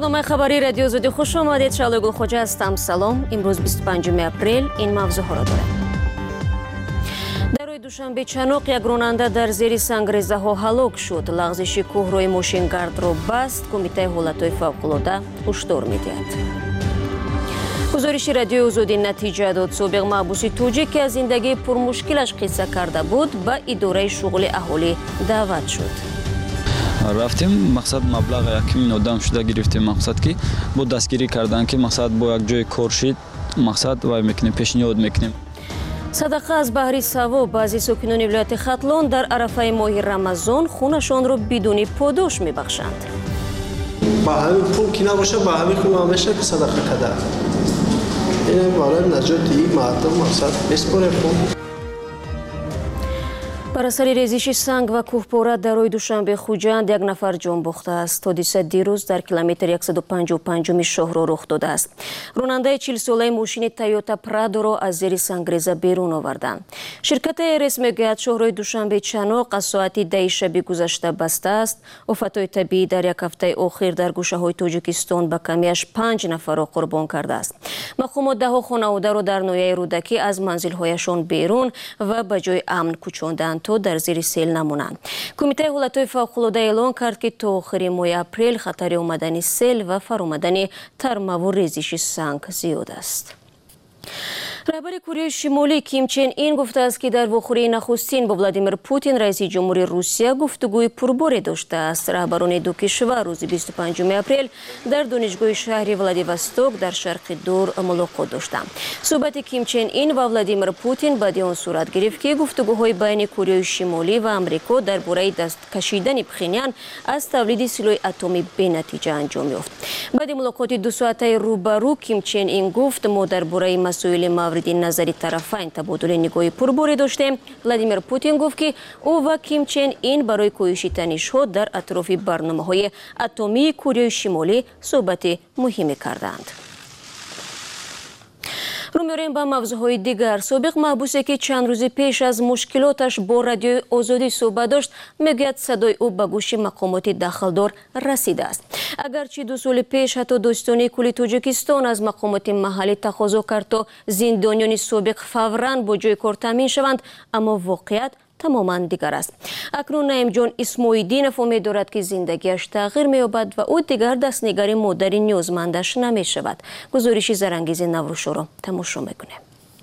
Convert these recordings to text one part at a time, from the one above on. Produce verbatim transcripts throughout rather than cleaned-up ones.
برنامه خبری رادیو زودی خوش آمدید. شعله گل خوجه هستم. سلام. امروز بیست و پنجم اپریل این موضوعها را داریم. در روز دوشنبه چنوق یک راننده در زیر سنگریزه ها هلاک شد. لغزش کوهروی ماشینگارد را بست. کمیته حالتهای فوق‌العاده هشدار می‌دهد. گزارش رادیو آزادی نتیجه داد. سابق محبوس توجیک که از زندگی پرمشکلش قصه کرده بود به اداره شغل اهالی دعوت شد. رفتیم مقصد مبلغ یک میلیون آدم شده گرفتیم. مقصد که با دستگیری کردن که مقصد با یک جای کارشید مقصد وای میکنیم پیشنهاد میکنیم. صدقه از بهره ثواب. بعضی ساکنان ولایت ختلان در عرفه ماه رمضان خونشان را بدون پاداش میبخشند. با همین پول که نباشه با همین خونه همیشه که صدقه کده. این برای نجات یک مردم مقصد بسپره خون. بر اثر ریزش سنگ و کوهپاره در روز دوشنبه خوجند یک نفر جان باخته است. حادثه دیروز در کیلومتر صد و پنجاه و پنج شهر رخ داده است. راننده چهل ساله ماشین تویوتا پرادو را از زیر سنگریزه بیرون آوردند. شرکت ایرس میگوید شهر دوشنبه چنوق از ساعت ده شب گذشته بسته است. آفت‌های طبیعی در یک هفته اخیر در گوشه‌های تاجیکستان به کمیش پنج نفر را قربان کرده است. مقامات ده خانواده را در ناحیه رودکی از منزل‌هایشان بیرون و به جای امن کوچاندند تا در زیر سیل نمونند. کمیته حالتهای فوق‌العاده اعلام کرد که تا آخر ماه اپریل خطر آمدن سیل و فرآمدن ترمه و ریزش سنگ زیاد است. رهبر کره شمالی کیم چن این گفته است که در واخوری نخستین با ولادیمیر پوتین رئیس جمهوری روسیه گفتگوی پرباری داشته است. رهبران دو کشور روز بیست و پنجم اپریل در دانشگاه شهر ولادیوستوک در شرق دور ملاقات داشتند. صحبت کیم چن این و ولادیمیر پوتین بعد آن صورت گرفت که گفتگوهای بین کره شمالی و آمریکا درباره دست کشیدن پخینیان از تولید سلاح اتمی به نتیجه انجام یافت. بعد ملاقات دو ساعته روبرو کیم چن این گفت ما درباره مسائل مورد نظری طرفین تبادل نگاهی پرباری داشتیم. ولادیمیر پوتین گفت که او و کیم چن این برای کاهش تنش‌ها در اطراف برنامه‌های اتمی کره شمالی صحبت مهمی کردند. رو می‌ریم به موضوعهای دیگر. سابق محبوسی که چند روز پیش از مشکلاتش با رادیو آزادی صحبت داشت میگوید صدای او به گوش مقامات دخلدار رسیده است. اگرچه دو سال پیش حتی داستانی کل تاجیکستان از مقامات محلی تقاضا کرد تا زندانیان سابق فوراً با جای کار تامین شوند، اما واقعیت تماما دیگر است. اکنون نعیم جان اسماعیلدینوف فهمید دارد که زندگیش تغییر می‌یابد و او دیگر دستنگاری مادر نیازمندش نمی‌شود. گزارش زرانگیز نوروشو را تماشا می‌کنیم.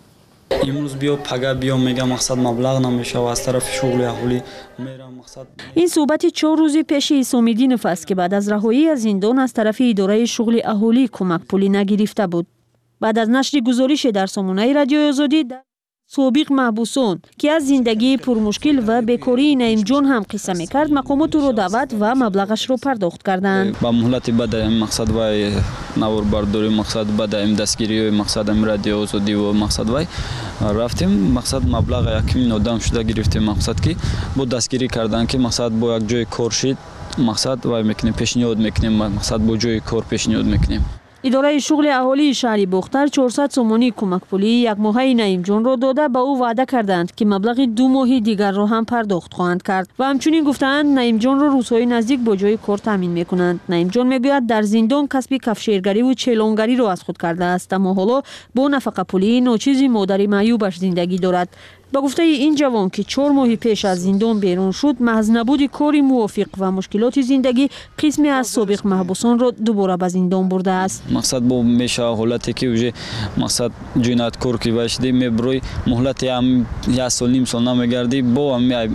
امروز بیا پگاه بیا میگم مقصد مبلغ نمیشه و از طرف شغل اهالی میرم مقصد. این صحبت چهار روز پیش اسماعیلدینوف است که بعد از رهایی از زندان از طرف اداره شغل اهالی کمک پولی نگرفته بود. بعد از نشر گزارش در سامانه رادیو آزادی سابق محبوسان که از زندگی پرمشکل و بیکاری نعیم جان هم قصه میکرد، مقامات رو دعوت و مبلغش رو پرداخت کردند. با مهلت بعد مقصد وای نور برداری مقصد بعد ام دستگیری مقصد ام رادیو آزادی و مقصد وای رفتیم مقصد مبلغ یک میلیون آدم شده گرفتیم. مقصد که با دستگیری کردن که مقصد با یک جای کارشید مقصد وای میکنیم پیشنهاد میکنیم مقصد با جای کار پیشنهاد میکنیم. اداره شغل اهالی شهر بختر چهارصد سومانی کمک پولی یک ماهه نعیم جان را داده به او وعده کردند که مبلغ دو ماهی دیگر را هم پرداخت خواهند کرد و همچنین گفتند نعیم جان را روزهای نزدیک با جای کار تامین میکنند. نعیم جان میگوید در زندان کسب کفشیرگری و چلانگری را از خود کرده است، اما حالا با نفقه پولی ناچیز مادر معیوبش زندگی دارد. با گفته این جوان که چهار ماه پیش از زندان بیرون شد، محض نبود کاری موافق و مشکلات زندگی قسمی از سابق محبوسان را دوباره به زندان برده است. مقصد با میشه حالتی که وجه مقصد جنایتکار که باشی میبروی مهلت هم یک سال نیم سال نمیگردی با هم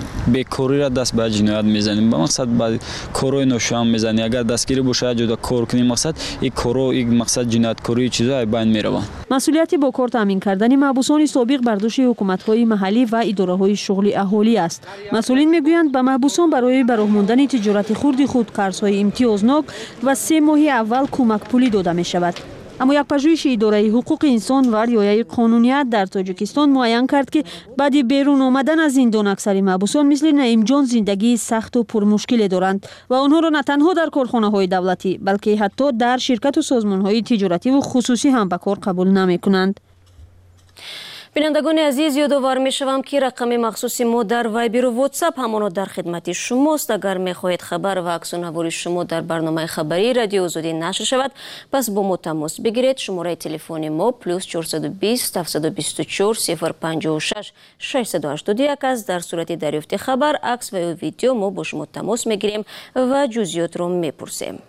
بیکاری را دست به جنایت میزنیم. با مقصد بعد کارای ناشام میزنی. اگر دستگیری باشه جدا کار کنی مقصد این کارو این مقصد جنایتکاری چیزای بین میروند. مسئولیت با کار تامین کردن محبوسان سابق بر دوش حکومت‌های محلی و اداره‌های شغل اهالی است. مسئولین میگویند به محبوسان برای براه ماندن تجارت خرد خود قرض‌های امتیازناک و سه ماه اول کمک پولی داده می‌شود. اما یک پژوهش اداره حقوق انسان و رعایت قانونیت در تاجیکستان معین کرد که بعد بیرون آمدن از زندان اکثر محبوسان مثل نعیم جان زندگی سخت و پرمشکل دارند و آنها را نه تنها در کارخانه‌های دولتی بلکه حتی در شرکت و سازمان‌های تجارتی و خصوصی هم به کار قبول نمی‌کنند. بینندگان عزیز یادآور میشوم که رقم مخصوص ما در وایبر و واتساپ همانا در خدمت شماست. اگر میخواهید خبر و عکس العمل شما در برنامه خبری رادیو آزادی نشر شود پس با ما تماس بگیرید. شماره تلفن ما پلاس چهارصد و بیست هفتصد و بیست و چهار صفر پنجاه و شش ششصد و هشتاد و یک است. در صورت دریافت خبر عکس و ویدیو ما با شما تماس میگیریم و جزئیات را میپرسیم.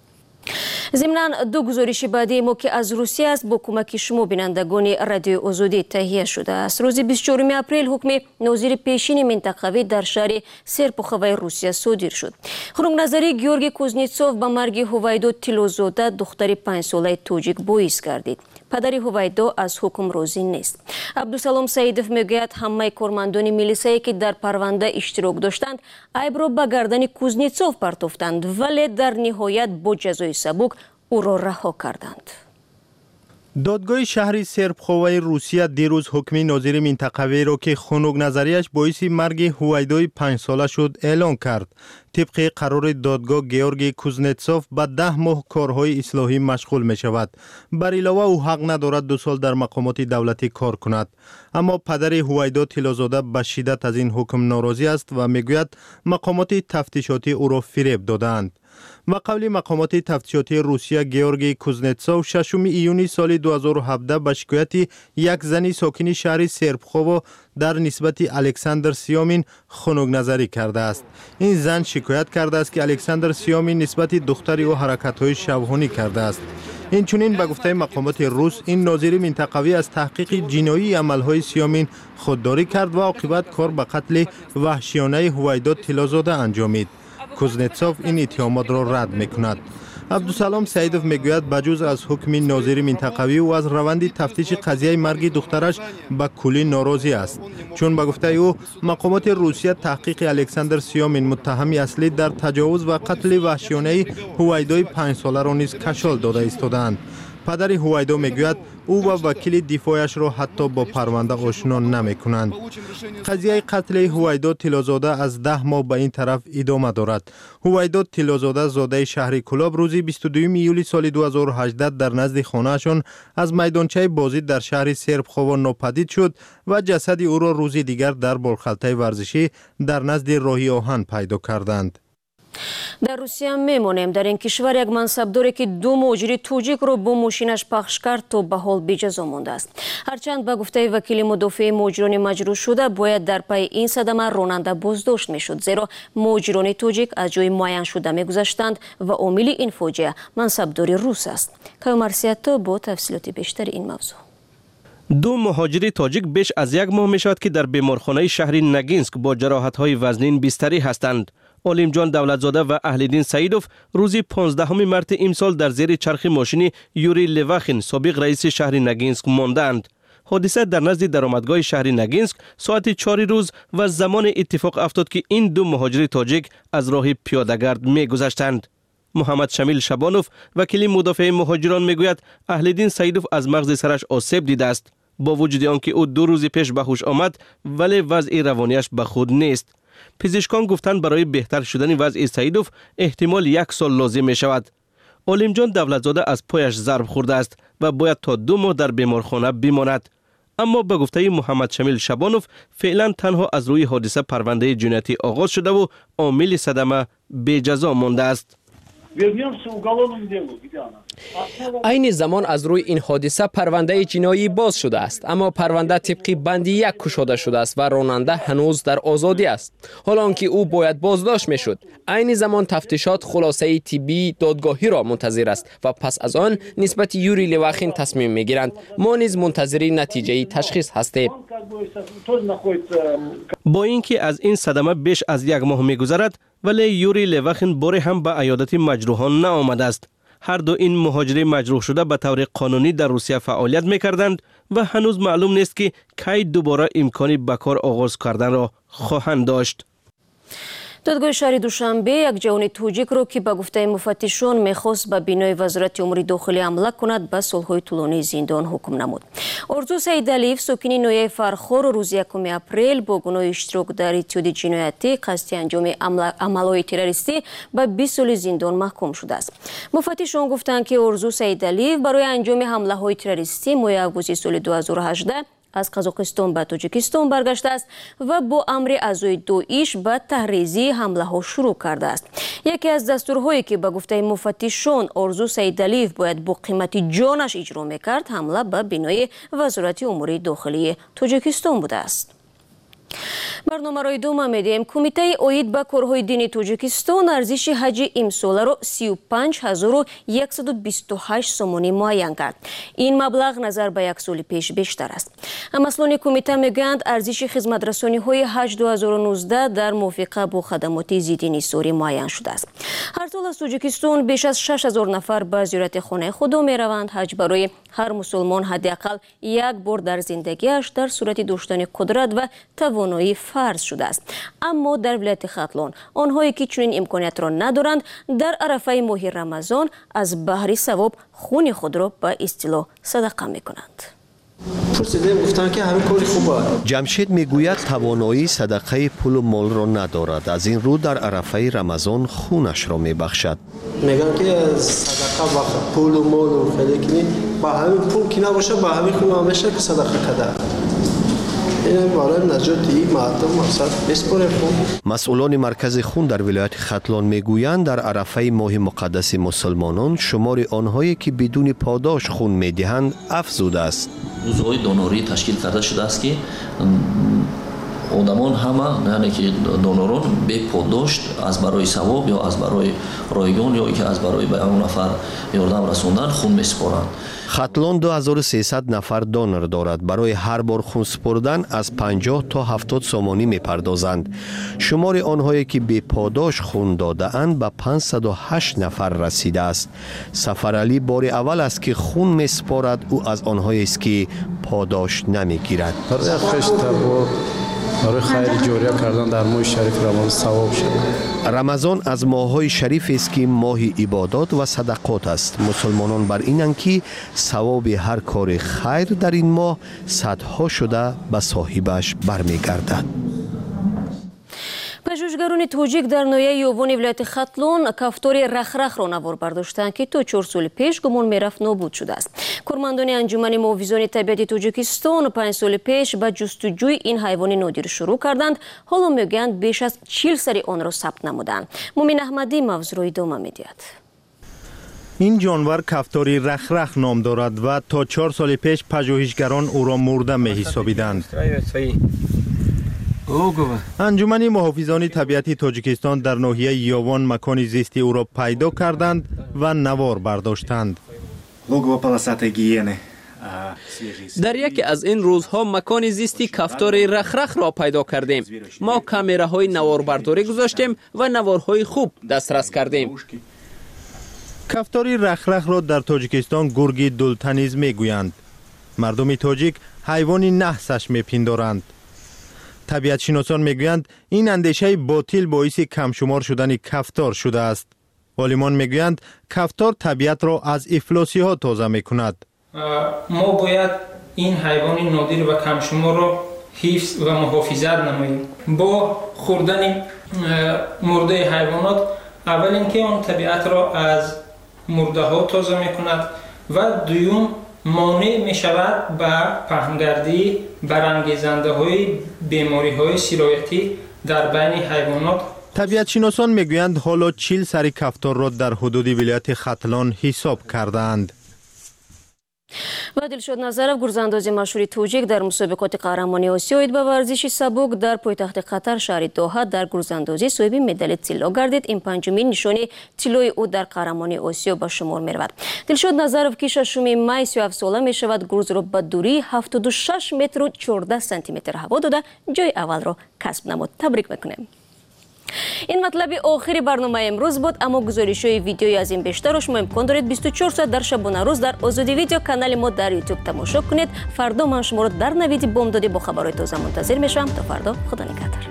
ضمناً دو گزارش بعدی ما که از روسیه است با کمک شما بینندگان رادیو آزادی تهیه شده است. روز بیست و چهارم اپریل حکم ناظر پیشین منطقوی در شهر سرپخوی روسیه صادر شد. خنک‌نظری گیورگی کوزنیتسوف به مرگ هویدا تیلوزاده دختر پنج ساله توجیک باعث گردید. پدر هویدا از حکم راضی نیست. عبدالسلام سعیدов میگوید همه کارمندان میلیسایی که در پرونده اشتراک داشتند عیب را به گردن کوزنیتسوف پرتافتند ولی در نهایت با جزای سبک او را رها کردند. دادگاه شهر سرپخوی روسیه دیروز حکم ناظر منطقوی را که خنک نظریش باعث مرگ هویدای پنج ساله شد اعلان کرد. طبق قرار دادگاه گیورگی کوزنتسوف به ده ماه کارهای اصلاحی مشغول می شود. بر علاوه او حق ندارد دو سال در مقامات دولتی کار کند. اما پدر هویدا تیلوزاده به شدت از این حکم ناراضی است و میگوید مقامات تفتیشاتی او را فریب دادند. و قبل مقامات تفتیشاتی روسیه گیورگی کوزنتسوف ششم ایونی سال دو هزار و هفده به شکایت یک زنی ساکن شهر سرپخوو در نسبت الکساندر سیامین خنک نظری کرده است. این زن شکایت کرده است که الکساندر سیامین نسبت دختری او حرکت‌های شبحانی کرده است. اینچنین به گفته مقامات روس این ناظر منطقوی از تحقیق جنایی عملهای سیامین خودداری کرد و عاقبت کار به قتل وحشیانه هویدا تیلوزاده انجامید. کوزنتسوف این اتهامات را رد میکند. عبدالسلام سعیدов میگوید بجز از حکم ناظر منطقوی و از روند تفتیش قضیه مرگ دخترش به کلی ناراضی است، چون به گفته او مقامات روسیه تحقیق الکساندر سیامین متهم اصلی در تجاوز و قتل وحشیانه هویدای پنج ساله را نیز کشال داده ایستادند. پدر هویدا میگوید او و وکیل دفاعش را حتی با پرونده آشنا نمی کنند. قضیه قتل هویدا تیلوزاده از ده ماه به این طرف ادامه دارد. هویدا تیلوزاده زاده شهر کلاب روز بیست و دوم ایولی سال دو هزار و هجده در نزد خانه‌شان از میدانچه بازی در شهر سرپخوو ناپدید شد و جسد او را روز دیگر در بالخلطه ورزشی در نزد راهی آهن پیدا کردند. در روسیه میمانیم. در این کشور یک منصبداری که دو مهاجر توجیک رو با ماشینش پخش کرد تا به حال بی جزا مانده است. هرچند به گفته وکیل مدافع مهاجران مجروح شده باید در پی این صدمه راننده بازداشت میشد، زیرا مهاجران توجیک از جای معین شده میگذشتند و عامل این فاجعه منصبداری روس است. کایومرسیتا با تفصیلات بیشتر این موضوع. دو مهاجر تاجیک بیش از یک ماه می شود که در بیمارخانه شهر نگینسک با جراحت‌های وزنین بستری هستند. علیمجان دولتزاده و اهل‌دین سعیدov روز پانزدهم مارس امسال در زیر چرخ ماشین یوری لواخین سابق رئیس شهر نگینسک ماندند. حادثه در نزد درآمدگاه شهر نگینسک ساعت چهار روز و زمان اتفاق افتاد که این دو مهاجر تاجیک از راه پیاده‌گرد می‌گذشتند. محمد شمیل شبانوف وکیل مدافع مهاجران میگوید اهل‌دین سعیدov از مغز سرش آسیب دیده است. با وجود آنکه او دو روز پیش به هوش آمد ولی وضع روانیش به خود نیست. پزشکان گفتند برای بهتر شدن وضع سعیدov احتمال یک سال لازم می شود. علیمجان دولتزاده از پایش ضرب خورده است و باید تا دو ماه در بیمارخانه بماند. اما به گفته محمد شمیل شبانوف فعلا تنها از روی حادثه پرونده جنایتی آغاز شده و عامل صدمه بی جزا مانده است. این زمان از روی این حادثه پرونده جنایی باز شده است، اما پرونده طبق بند یک کشاده شده است و راننده هنوز در آزادی است، حالا آنکه او باید بازداشت میشد. این زمان تفتیشات خلاصه طبی دادگاهی را منتظر است و پس از آن نسبت یوری لواخین تصمیم میگیرند. ما نیز منتظر نتیجه تشخیص هستیم. با اینکه از این صدمه بیش از یک ماه میگذرد ولی یوری لواخین باری هم به عیادت مجروحان نآمده است. هر دو این مهاجر مجروح شده به طور قانونی در روسیه فعالیت میکردند و هنوز معلوم نیست که کی دوباره امکانی به کار آغاز کردن را خواهند داشت. دادگاه شهر دوشنبه یک جوان توجیک رو که به گفته مفتشان میخواست به بینای وزارت امور داخلی حمله کند به سالهای طولانی زندان حکم نمود. آرزو سیدعلیف ساکن ناحیه فرخار روز یکم اپریل با گناه اشتراک در اتحاد جنایتی قصد انجام عملهای تروریستی به بیست سال زندان محکوم شده است. مفتشان گفتند که آرزو سیدعلیف برای انجام حمله های تروریستی ماه آگوست سال دو هزار و هجده از قزاقستان به تاجیکستان برگشته است و با امر اعضای داعش به تحریزی حمله ها شروع کرده است. یکی از دستورهایی که به گفته مفتشان آرزو سیدعلیف باید با قیمت جانش اجرا میکرد حمله به بنای وزارت امور داخلی تاجیکستان بوده است. برنامه را ادامه میدیم. کمیته اوید به کارهای دینی تاجیکستان ارزش حج امسال را سی و پنج هزار و صد و بیست و هشت سومانی معین کرد. این مبلغ نظر به یک سال پیش بیشتر است. مسئولان کمیته میگویند ارزش خدمت رسانی های حج دو هزار و نوزده در موافقه با خدمات ضد انحصاری معین شده است. هر سال از تاجیکستان بیش از شش هزار نفر به زیارت خانه خدا میروند. حج برای هر مسلمان حداقل یک بار در زندگیش در صورت داشتن قدرت و توانایی فرض شده است. اما در ولایت ختلان آنهایی که چنین امکانیت را ندارند در عرفه ماه رمضان از بهر ثواب خون خود را به اصطلاح صدقه میکنند. پرسیدم گفتن که همین کاری خوبه. جمشید میگوید توانایی صدقه پول و مال را ندارد. از این رو در عرفه رمضان خونش را میبخشد. میگن که صدقه وقت پول و مال و خیلی کنی با همین پول که نباشه با همین خون همیشه که صدقه کده. مسئولان مرکز خون در ولایت ختلان میگویند در عرفه ماه مقدس مسلمانان شمار آنهایی که بدون پاداش خون میدهند افزوده است. روزهای دونوری تشکیل کرده شده است که آدمان همه یعنی که دونوران به پاداش از برای ثواب یا از برای رایگان یا که از برای به اون نفر یاردم رسوندن خون میسپارند. ختلان دو هزار و سیصد نفر دونر دارد. برای هر بار خون سپردن از پنجاه تا هفتاد سومانی میپردازند. شمار آنهایی که به پاداش خون داده اند به پانصد و هشت نفر رسیده است. سفرعلی بار اول است که خون میسپارد. او از آنهایی است که پاداش نمیگیرد. برای خیر جاریه کردن در ماه شریف رمضان ثواب شد. رمضان از ماه‌های شریف است که ماه عبادات و صدقات است. مسلمانان بر اینند که ثواب هر کار خیر در این ماه صدها شده به صاحبش برمیگردد. پژوهشگران تاجیک در ناحیه یووان ولایت ختلان کفتار رخرخ را نوار برداشتند که تا چهار سال پیش گمان میرفت نابود شده است. کارمندان انجمن محافظان طبیعت تاجیکستان پنج سال پیش به جستجوی این حیوان نادر شروع کردند. حالا میگویند بیش از چهل سری آن را ثبت نمودند. مومن احمدی موضوع را ادامه میدهد. این جانور کفتاری رخرخ نام دارد و تا چهار سال پیش پژوهشگران او را مرده می حسابیدند. انجمن محافظان طبیعت تاجیکستان در ناحیه یووان مکان زیستی او را پیدا کردند و نوار برداشتند. در یکی از این روزها مکان زیستی کفتار رخرخ را پیدا کردیم. ما کامراهای نواربرداری گذاشتیم و نوارهای خوب دسترس کردیم. کفتاری رخرخ را در تاجیکستان گرگ دلتنیز میگویند. مردم تاجیک حیوانی نحسش میپندارند. طبیعت شناسان میگویند این اندیشه باطل باعث کم شمار شدن کفتار شده است. عالمان میگویند کفتار طبیعت را از افلاسی ها تازه میکند. ما باید این حیوان نادر و کم شمار را حفظ و محافظت نماییم. با خوردن مرده حیوانات اول اینکه آن طبیعت را از مرده ها تازه میکند و دوم مانع می شود به پهنگردی برانگیزنده های بیماری های سرایتی در بین حیوانات. طبیعت شناسان میگویند حالا چهل سری کفتار را در حدود ولایت ختلان حساب کردند. و دلشاد نظرов گرزانداز مشهور تاجیک در مسابقات قهرمانی آسیا به ورزش سبک در پایتخت قطر شهر دوحه در گرزاندازی صاحب مدال طلا گردید. این پنجمین نشانه طلای او در قهرمانی آسیا به شمار میرود. دلشاد نظرов که ششم می سی و هفت ساله می شود گرز را به دوری هفتاد و شش متر و چهارده سانتی متر هوا داده جای اول را کسب نمود. تبریک میکنیم. این مطلب آخری برنامه امروز بود، اما گزارش های ویدیویی از این بیشتر را شما امکان دارید بیست و چهار ساعت در شبانه روز در آزادی ویدیو کانال ما در یوتیوب تماشا کنید. فردا من شما را در نوید بامدادی با خبرهای تازه منتظر میشم. تا فردا، خدا نگهدار.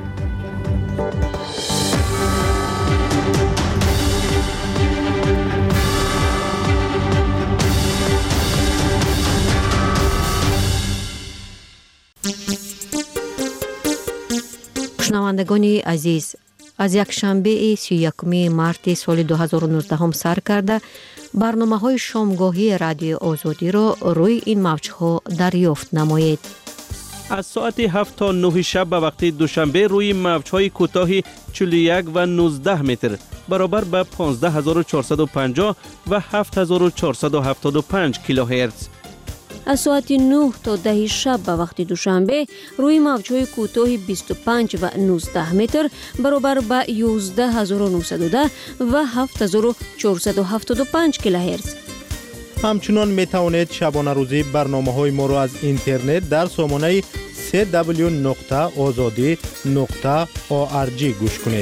شنوندگان عزیز، از یک شنبه سی و یکم مارت سال دو هزار و نوزده هم سر کرده برنامه های شامگاهی رادیو آزادی را روی این موجها دریافت نمایید. از ساعت هفت تا نه شب به وقت دوشنبه روی موج‌های کوتاه چهل و یک و نوزده متر برابر به پانزده هزار و چهارصد و پنجاه و هفت هزار و چهارصد و هفتاد و پنج کیلوهرتز. از ساعت نه تا ده شب به وقت دوشنبه روی موج‌های کوتاه بیست و پنج و نوزده متر برابر به یازده هزار و نهصد و ده و هفت هزار و چهارصد و هفتاد و پنج کیلوهرتز. همچنان می توانید شبانه روزی برنامه های ما را از اینترنت در سامانه سی دبلیو نقطه آزادی نقطه او آر جی گوش کنید.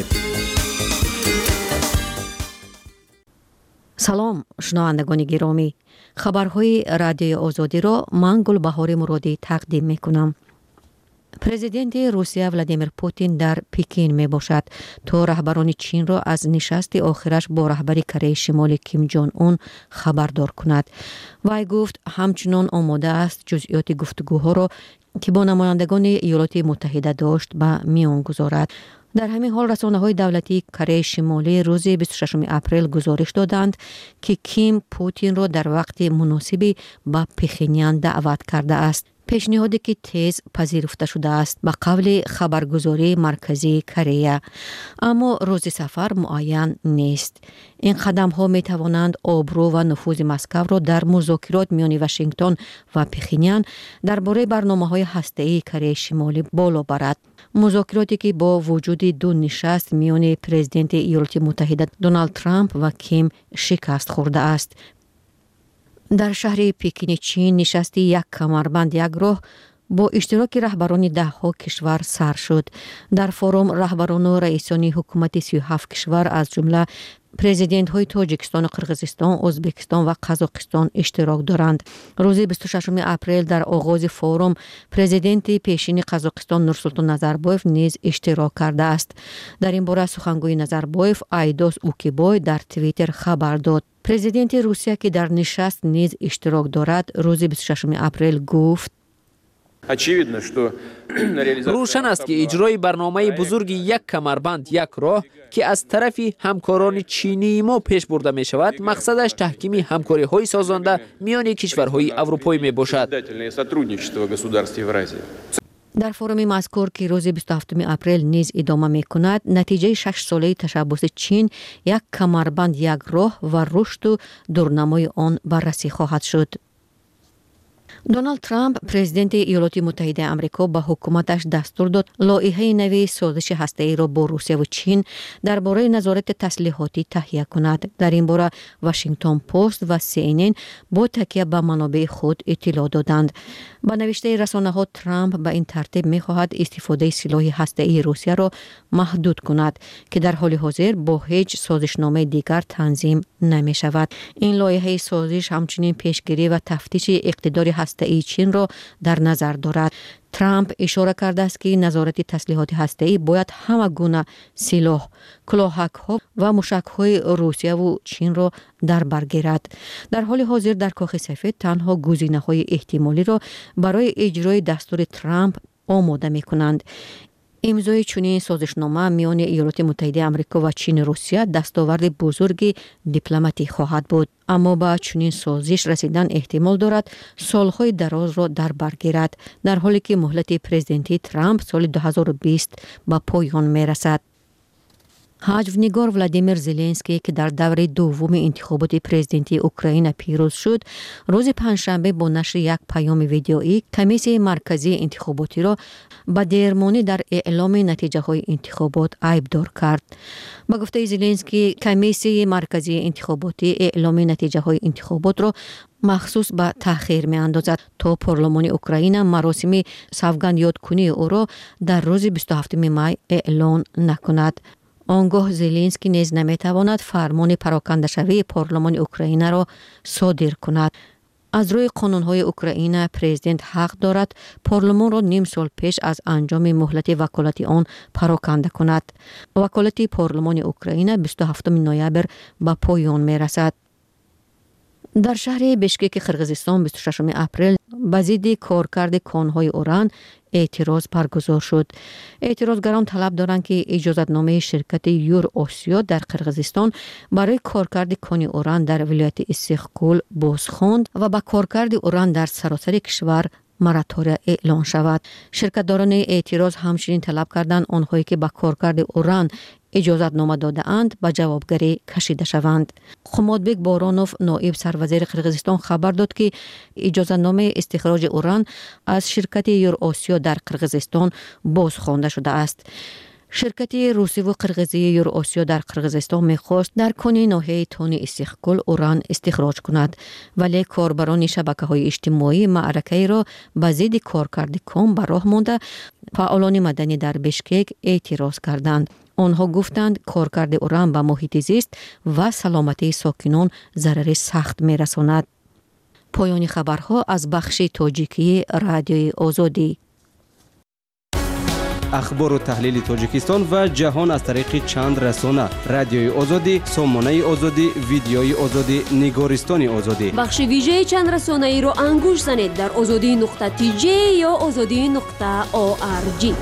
سلام شنوندگان گرامی، خبرهای رادیو آزادی را من گلبهار مرادی تقدیم می کنم. پرزیدنت روسیه ولادیمیر پوتین در پکین می باشد تا رهبران چین را از نشست آخرش با رهبر کره شمالی کیم جان اون خبردار کند. وی گفت همچنان آماده است جزئیات گفتگوها را که با نمایندگان ایالات متحده داشت به میان گذارد. در همین حال رسانه‌های دولتی کره شمالی روز بیست و ششم اپریل گزارش دادند که کیم پوتین را در وقت مناسبی به پخینیان دعوت کرده است. پیشنهادی که تیز پذیرفته شده است به قول خبرگزاری مرکزی کره، اما روز سفر معین نیست. این قدم ها می توانند آبرو و نفوذ مسکو را در مذاکرات میان واشنگتن و پخینیان درباره برنامه‌های هسته‌ای کره شمالی بالا برد. مذاکراتی که با وجود دو نشست میان پرزیدنت ایالات متحده دونالد ترامپ و کیم شکست خورده است. در شهر پکین چین نشستی یک کمربند یک راه با اشتراک رهبران ده ها کشور سر شد. در فورم رهبران و رئیسان حکومت سی و هفت کشور از جمله پرزیدنت های تاجیکستان و قرقیزستان، ازبکستان و قزاقستان اشتراک دارند. روز بیست و ششم اپریل در آغاز فورم پرزیدنت پیشین قزاقستان نورسولطان نظربایف نیز اشتراک کرده است. در این باره سخنگوی نظربایف ایدوس اوکیبای در توییتر خبر داد. پرزیدنت روسیه که در نشست نیز اشتراک دارد روز بیست و ششم اپریل گفت روشن است که اجرای برنامه بزرگ یک کمربند یک راه که از طرف همکاران چینی ما پیش برده می شود مقصدش تحکیم همکاری های سازنده میان کشورهای اروپایی می باشد. در فورم مذکور که روز بیست و هفتم اپریل نیز ادامه می کند، نتیجه شش ساله تشبث چین یک کمربند یک راه و رشد و دورنمای آن بررسی خواهد شد. دونالد ترامپ پرزیدنت ایالات متحده آمریکا به حکومتش دستور داد لایحه نوی سازش هسته‌ای را با روسیه و چین درباره نظارت تسلیحاتی تهیه کند. در این باره واشنگتن پست و سی ان ان با تکیه به منابع خود اطلاع دادند. با نوشته رسانه‌ها ترامپ به این ترتیب می‌خواهد استفاده سلاح هسته‌ای روسیه را محدود کند که در حال حاضر با هیچ سازشنامه دیگر تنظیم نمی‌شود. این لایحه سازش همچنین پیشگیری و تفتیش اقتدار هسته‌ای چین را در نظر دارد. ترامپ اشاره کرده است که نظارت تسلیحات هسته‌ای باید همه گونه سلاح، کلاهک‌ها و موشک‌های روسیه و چین را در بر گیرد. در حال حاضر در کاخ سفید تنها گزینه‌های احتمالی را برای اجرای دستور ترامپ آماده می‌کنند. امضای چنین سازشنامه میان ایالات متحده آمریکا و چین روسیه دستاورد بزرگ دیپلماتی خواهد بود، اما با چنین سازش رسیدن احتمال دارد سالهای دراز را در بر گیرد، در حالی که مهلت پرزیدنتی ترامپ سال دو هزار و بیست به پایان میرسد. حجو‌نگار ولادیمیر زلنسکی که در دوره دوم انتخابات پرزیدنتی اوکراین پیروز شد، روز پنجشنبه با نشر یک پیام ویدیویی کمیسیون مرکزی انتخاباتی را به دیرمانی در اعلام نتیجه های انتخابات عیبدار کرد. با گفته زلنسکی، کمیسیون مرکزی انتخاباتی اعلام نتیجه های انتخابات را مخصوص به تأخیر می اندازد تا پارلمان اوکراین مراسم سوگند یادکنی او را در روز بیست و هفتم می اعلان نکند. آنگاه زلنسکی نیز نمیتواند فرمان پراکنده شوی پارلمان اوکراین را صادر کند. از روی قانون‌های اوکراین پرزیدنت حق دارد پارلمان را نیم سال پیش از انجام مهلت وکالت آن پراکنده کند. وکالت پارلمان اوکراین بیست و هفتم نوامبر به پایان میرسد. در شهر بشکک قرقیزستان بیست و ششم اپریل به ضد کارکرد کانهای اوران اعتراض برگزار شد. اعتراضگران طلب دارند که اجازتنامه شرکت یور آسیا در قرقیزستان برای کارکرد کان اوران در ولایت استقلال بازخواند و با کارکرد اوران در سراسر کشور مراتوریا اعلان شود. شرکت‌داران اعتراض همچنین طلب کردند آنهایی که به کارکرد اوران اجازت نامه داده اند به جوابگری کشیده شوند. خمادبک بارانوف نایب سروزیر قرقیزستان خبر داد که اجازت نامه استخراج اوران از شرکت یورآسیا در قرقیزستان بازخوانده شده است. شرکت روسی و قرقیزی یورآسیا در قرقیزستان می‌خواست در کنی ناحیه تونی استخگل اوران استخراج کند، ولی کاربران شبکه‌های اجتماعی معرکه را به ضد کارکرد کام به راه مانده. فعالان مدنی در بشکک اعتراض کردند. آنها گفتند کارکرد اوران به محیط زیست و سلامتی ساکنان ضرر سخت می‌رساند. پایان خبرها از بخش تاجیکی رادیوی آزادی. اخبار و تحلیل تاجیکستان و جهان از طریق چند رسانه: رادیوی آزادی، سامانه آزادی، ویدیوی آزادی، نگارستان آزادی. بخش ویژه چند رسانه ای رو انگوش زنید در آزادی نقطه تی جی یا آزادی نقطه او آر جی.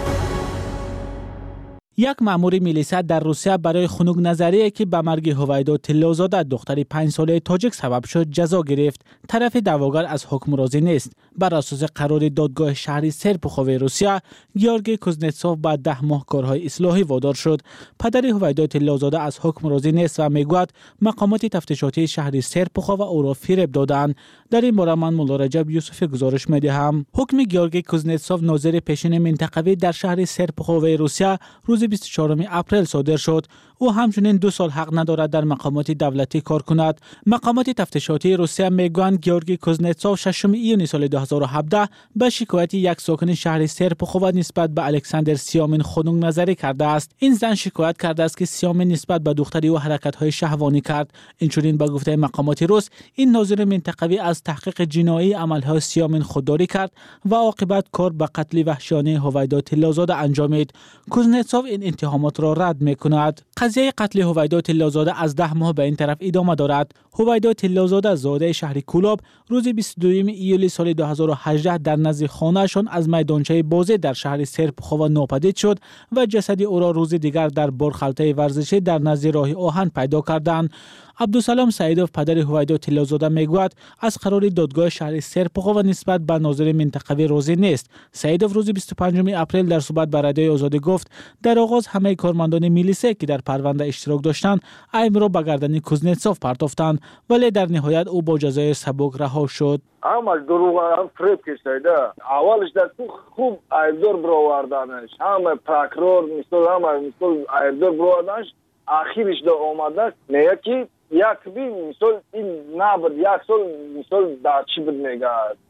یک مأمور میلیسا در روسیه برای خنک نظریه که به مرگ هویدا طلازاده دختری پنج ساله تاجیک سبب شد جزا گرفت. طرف دعواگر از حکم راضی نیست. بر اساس قرار دادگاه شهری سرپخوو روسیه، گیورگی کوزنتسوف بعد ده ماه کارهای اصلاحی وادار شد. پدر هویدا طلازاده از حکم راضی نیست و میگوید مقامات تفتیشاتی شهری سرپخوو او را فریب دادند. در این باره من مولا رجب یوسفی گزارش میدهم. حکم گیورگی کوزنتسوف ناظر پیشین منطقوی در شهر سرپخوو روسیه روز بیست و چهارم اپریل صادر شد. او همچنین دو سال حق ندارد در مقامات دولتی کار کند. مقامات تفتیشاتی روسیه میگویند گیورگی کوزنتسوف ششم ایون سال دو هزار و هفده به شکایت یک ساکن شهر سرپخوو نسبت به الکساندر سیامین خنک نظری کرده است. این زن شکایت کرده است که سیامین نسبت به دختری او حرکت‌های شهوانی کرد. اینچنین به گفته مقامات روس، این ناظر منطقوی از تحقیق جنایی عمل‌های سیامین خودداری کرد و عاقبت کار به قتل وحشیانه هویدا طلازاده انجامید. کوزنتسوف این اتهامات را رد می‌کند. قضیه قتل هویدا طلازاده از ده ماه به این طرف ادامه دارد. هویدا طلازاده زاده شهر کولاب روز بیست و دوم ایولی سال دو هزار و هجده در نزد خانه‌شان از میدانچه بازی در شهر سرپخوو ناپدید شد و جسد او را روز دیگر در بارخلطه ورزشی در نزد راه آهن پیدا کردند. عبدالسلام سعیدوف پدر هویدا طلازاده میگوید از قرار دادگاه شهر سرپخوو نسبت به ناظر منطقوی راضی نیست. سعیدوف روز بیست و پنجم اپریل در صحبت با رادیوی آزادی گفت در آغاز همه کارمندان میلیسه که در پرونده اشتراک داشتند عیب را به گردن کوزنتسوف پرداختند، ولی در نهایت او با جزای سبک رها شد. همش دروغ هم فریب کشیده. اولش در خوب عیبدار برآوردنش، همه پروکرور مثل همه مثل عیبدار برآوردنش، آخرش دا آمده میگه که یک بی مثل این نبرد یک سال مثل در چی بود میگه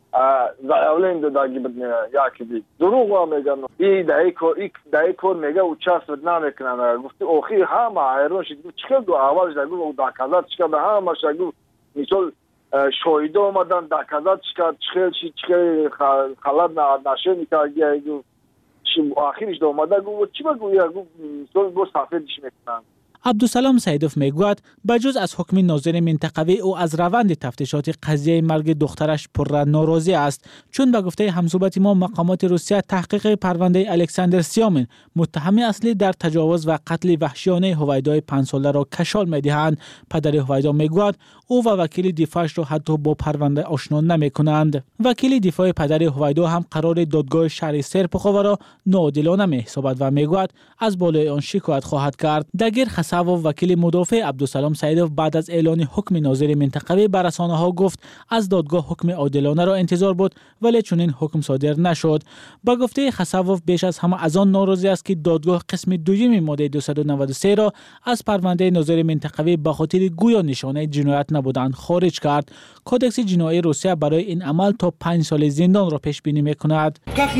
زایولین دو داگی بود میگه یک بی دروغ هم میگه ای دایی کار ای دایی کار میگه او چست بود نمیکنه. گفتی آخی همه ایران شد چکل دو اولش در گفت دکازات چکل در همه شد مثل شایده آمدن دکازات چکل چکل چکل خلط نشه میکنه آخرش دا آمده گفت چی بگو یا گفت مثل گفت سفیدش میکنن. عبدالسلام سعیدوف میگوید بجز از حکم ناظر منطقوی او از روند تفتیشات قضیه مرگ دخترش پر ناراضی است، چون به گفته همصحبت ما مقامات روسیه تحقیق پرونده الکساندر سیامین متهم اصلی در تجاوز و قتل وحشیانه هویدای پنج ساله را کشال میدهند. پدر هویدا میگوید او و وکیل دفاعش را حتی با پرونده آشنا نمیکنند. وکیل دفاع پدر هویدا هم قرار دادگاه شهر سرپخوو را ناعادلانه میحسابد و میگوید از بالای آن شکایت خواهد کرد. دگر خسو وکیل مدافع عبدالسلام سعیدوف بعد از اعلان حکم ناظر منطقوی بر رسانه‌ها گفت از دادگاه حکم عادلانه را انتظار بود، ولی چنین حکم صادر نشد. با گفته خسوف بیش از همه از آن ناراضی است که دادگاه قسم دوم ماده دویست و نود و سه را از پرونده ناظر منطقوی به خاطر گویا نشانه جنایت نبودن خارج کرد. کدکس جنایی روسیه برای این عمل تا پنج سال زندان را پیش بینی می‌کند.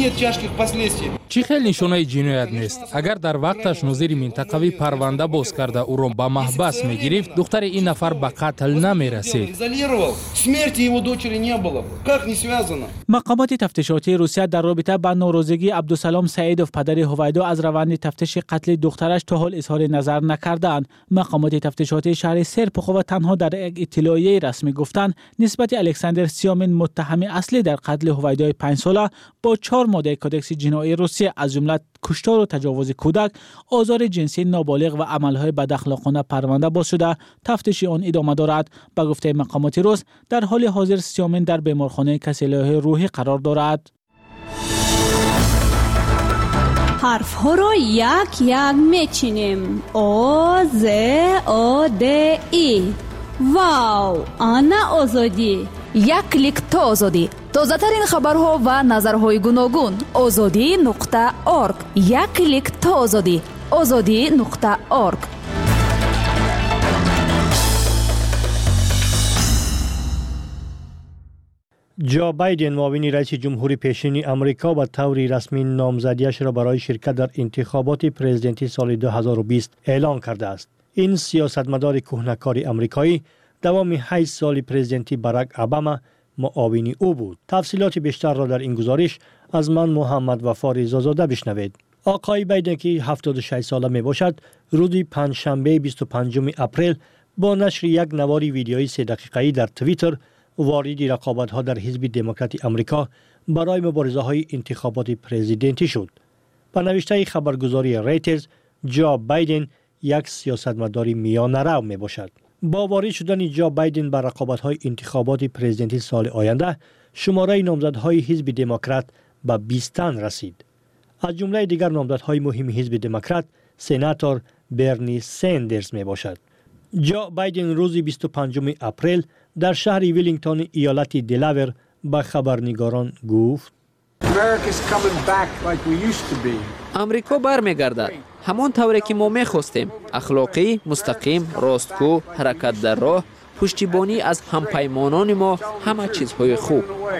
چی خیلی نشانه جنایت نیست. اگر در وقتش ناظر منطقوی پرونده باز کرده او را به محبس می‌گرفت، دختر این نفر به قتل نمی‌رسید. مقامات تفتیشاتی روسیه در رابطه با ناراضگی عبدالسلام سعیدوف پدر هویدا از روند تفتیش قتل دخترش تا حال اظهار نظر نکردند. مقامات تفتیشاتی شهر سرپخوو تنها در یک اطلاعیه رسمی گفتند نسبت الکساندر سیامین متهم اصلی در قتل هویدای پنج ساله با چهار ماده کدکس جنایی روسیه از جمله کشتار و تجاوز کودک، آزار جنسی نابالغ و عملهای بداخلاقانه پرونده باز شده. تفتیش آن ادامه دارد. به گفته مقامات روس در حال حاضر سیامین در بیمارخانه کسیله‌های روحی قرار دارد. حرف ها را یک یک میچینیم. آ ز آ د ای. واو، آنا آزادی. یک کلیک تا آزادی. تازه ترین خبرها و نظرهای گوناگون. آزادی نقطه اورگ. یک کلیک تا آزادی. آزادی نقطه اورگ. جو بایدن معاون رئیس جمهوری پیشین آمریکا به طور رسمی نامزدیش را برای شرکت در انتخابات پرزیدنتی سال دو هزار و بیست اعلان کرده است. این سیاستمدار کهنه‌کار آمریکایی دوام هشت سال پرزیدنتی باراک اوباما معاون او بود. تفصیلات بیشتر را در این گزارش از من محمد وفا رضازاده بشنوید. آقای بایدن که هفتاد و شش ساله می باشد، روز پنجشنبه بیست و پنجم اپریل با نشر یک نواری ویدیویی سه دقیقه‌ای در توییتر وارد رقابت‌ها در حزب دموکرات آمریکا برای مبارزه‌های انتخابات پرزیدنتی شد. با نوشته خبرگزاری ریترز، جو بایدن یک سیاستمدار میانه‌رو می باشد. با وارد شدن جو بایدن به رقابت‌های انتخابات پرزیدنتی سال آینده، شماره نامزدهای حزب دموکرات به بیست تن رسید. از جمله دیگر نامزدهای مهم حزب دموکرات، سناتور برنی سندرز می باشد. جو بایدن روز بیست و پنجم اپریل در شهر ویلینگتون ایالت دلاور به خبرنگاران گفت: امریکا برمیگردد همان طوری که ما می‌خواستیم، اخلاقی، مستقیم، راستگو، حرکت در راه، پشتیبانی از همپیمانان ما، همه چیزهای خوب.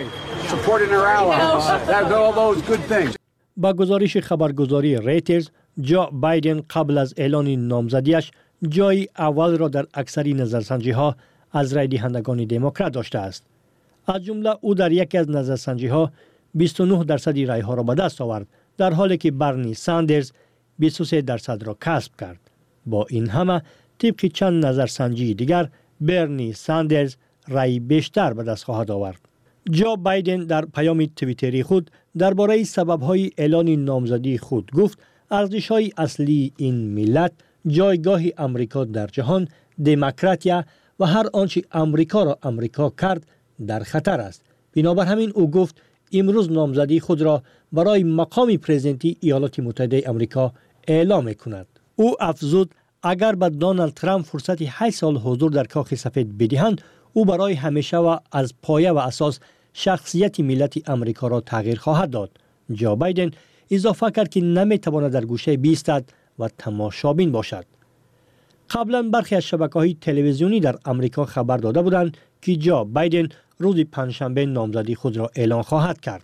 با گزارش خبرگزاری ریترز، جو بایدن قبل از اعلان نامزدیش جای اول را در اکثر نظرسنجی‌ها از رای دهندگان دموکرات داشته است. از جمله او در یکی از نظرسنجی‌ها بیست و نه درصد رای ها را به دست آورد، در حالی که برنی ساندرز بیست و سه درصد را کسب کرد. با این همه طبق چند نظرسنجی دیگر برنی ساندرز رای بیشتر به دست خواهد آورد. جو بایدن در پیام توییتری خود درباره سبب‌های اعلان نامزدی خود گفت: ارزش‌های اصلی این ملت، جایگاه امریکا در جهان، دموکراتیا و هر آنچه امریکا را امریکا کرد در خطر است. بنابر همین او گفت امروز نامزدی خود را برای مقام پرزیدنتی ایالات متحده امریکا اعلام کند. او افزود اگر به دونالد ترامپ فرصت هشت سال حضور در کاخ سفید بدهند، او برای همیشه و از پایه و اساس شخصیت ملت امریکا را تغییر خواهد داد. جو بایدن اضافه کرد که نمیتواند در گوشه بایستد و تماشابین باشد. قبلا برخی از شبکه‌های تلویزیونی در امریکا خبر داده بودند که جو بایدن روز پنجشنبه نامزدی خود را اعلان خواهد کرد.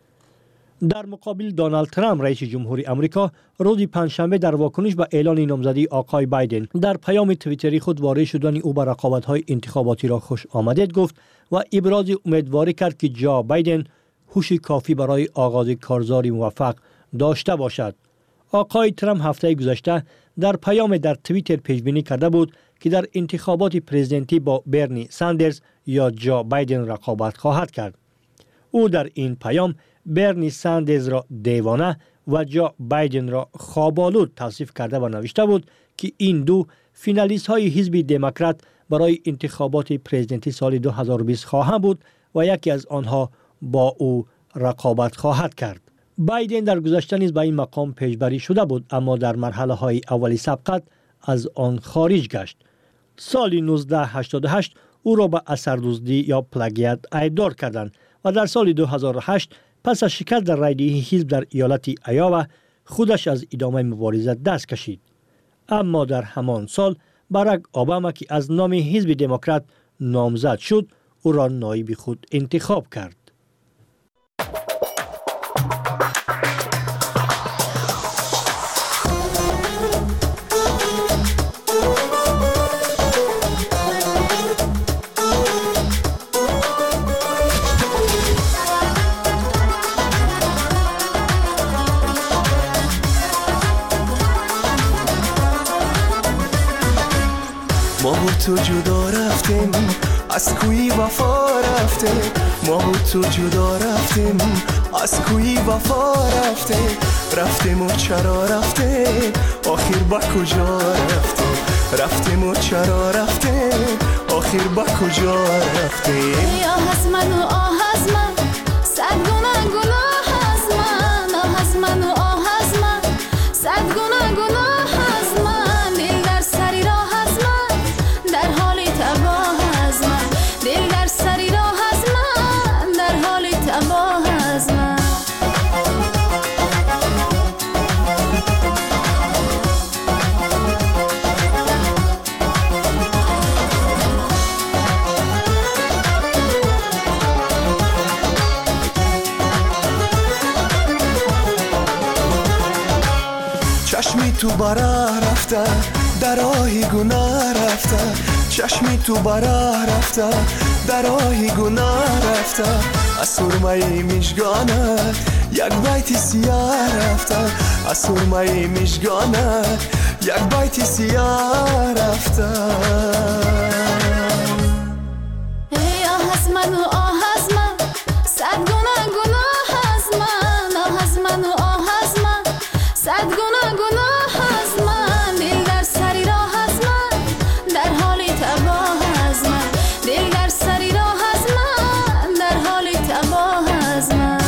در مقابل دونالد ترامپ رئیس جمهوری آمریکا روز پنجشنبه در واکنش به اعلان نامزدی آقای بایدن در پیام توییتری خود وارد شدن او به رقابت‌های انتخاباتی را خوش آمدید گفت و ابراز امیدواری کرد که جو بایدن هوش کافی برای آغاز کارزاری موفق داشته باشد. آقای ترامپ هفته گذشته در پیام در توییتر پیش بینی کرده بود که در انتخابات پرزیدنتی با برنی ساندرز یا جو بایدن رقابت خواهد کرد. او در این پیام برنی ساندرز را دیوانه و جو بایدن را خواب‌آلود توصیف کرده و نوشته بود که این دو فینالیست های حزب دموکرات برای انتخابات پرزیدنتی سال دو هزار و بیست خواهند بود و یکی از آنها با او رقابت خواهد کرد. بایدن در گذشته نیز به این مقام پیشبری شده بود، اما در مرحله های اولی سبقت از آن خارج گشت. سال نوزده هشتاد و هشت او را به اثردزدی یا پلاگیات ایبدار کردند و در سال دو هزار و هشت پس از شکست در رایدهی حزب در ایالت ایاوا خودش از ادامه مبارزه دست کشید. اما در همان سال باراک اوباما که از نام حزب دموکرات نامزد شد، او را نایب خود انتخاب کرد. ما با تو جدا رفتیم، از کوی وفا رفتیم. ما با تو جدا رفتیم، از کوی وفا رفتیم. رفتیم و چرا رفتیم، آخر با کجا رفتیم. رفتیم و چرا رفتیم، آخر با کجا رفتیم. یا از من و آه از من، صد گناه گناه از من. آه از من و آه از من، چشمی تو براه رفته در راهی گناه رفته چشمی تو براه رفته در راهی گناه رفته از سرمه مژگانت یک بیت سیاه رفته از سرمه مژگانت یک بیت سیاه رفته ای آه از من و آه از من صد گناه گناه از من آه از من و آه از من صد گناه گناه از من دل در سری راه از من در حال تباه از من دل در سری راه از من در حال تباه از من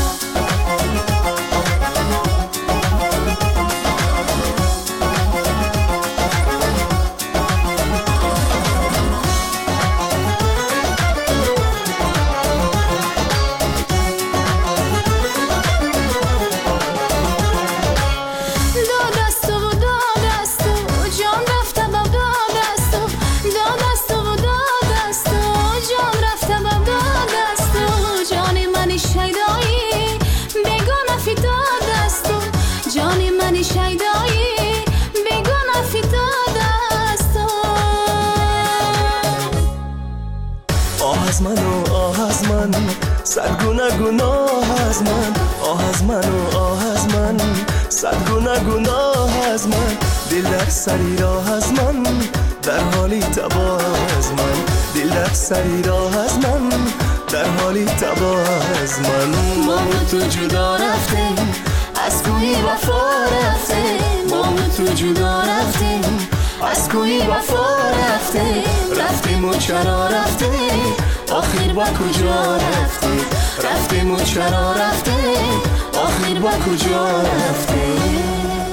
صد گناه گناه از من آه از من و آه از من صد گناه گناه از من دل در سری راه از من در حالی تباه از من دل در سری راه از من در حالی تباه از من ما و تو جدا رفتیم از کوی وفا رفتیم ما و تو جدا رفتیم از کوی وفا رفتیم رفتیم و چرا رفتیم آخر با کجا رفتیم رفتیم و چرا رفتیم آخر با کجا رفتیم.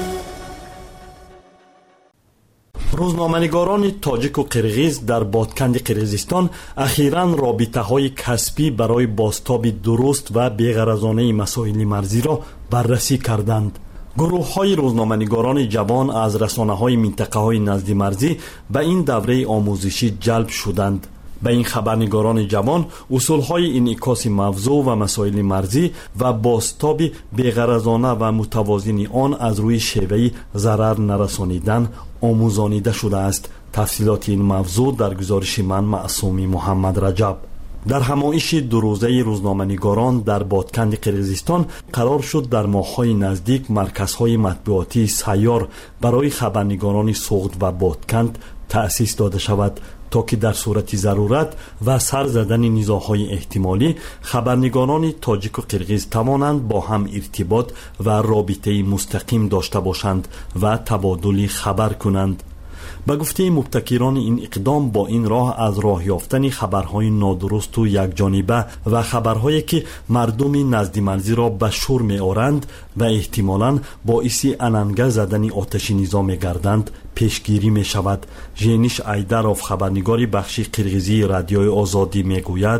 روزنامه‌نگاران تاجیک و قرغیز در بادکند قرغیزستان اخیراً رابطه‌های کسبی برای بازتاب درست و بی‌غرضانه مسائل مرزی را بررسی کردند. گروه‌های روزنامه‌نگاران جوان از رسانه‌های منطقه‌های نزد مرزی به این دوره آموزشی جلب شدند. به این خبرنگاران جوان اصولهای انعکاس موضوع و مسائل مرزی و بازتاب بی‌غرضانه و متوازن آن از روی شیوه ضرر نرسانیدن آموزانیده شده است. تفصیلات این موضوع در گزارش من معصومی محمد رجب. در همایش دو روزه روزنامه‌نگاران در بادکند قرغیزستان قرار شد در ماه‌های نزدیک مرکزهای مطبوعاتی سیار برای خبرنگاران سوخت و بادکند تأسیس داده شود تا که در صورت ضرورت و سر زدن نیزاهای احتمالی خبرنگاران تاجیک و قرغیز توانند با هم ارتباط و رابطه مستقیم داشته باشند و تبادل خبر کنند. به گفته مبتکران این اقدام با این راه از راه یافتن خبرهای نادرست و یکجانبه و خبرهایی که مردم نزد مرزی را به شور می آورند و احتمالاً باعث اننگه زدن آتش نظام می گردند پیشگیری می شود. ژینیش ایدروف خبرنگاری بخش قرغیزی رادیوی آزادی می گوید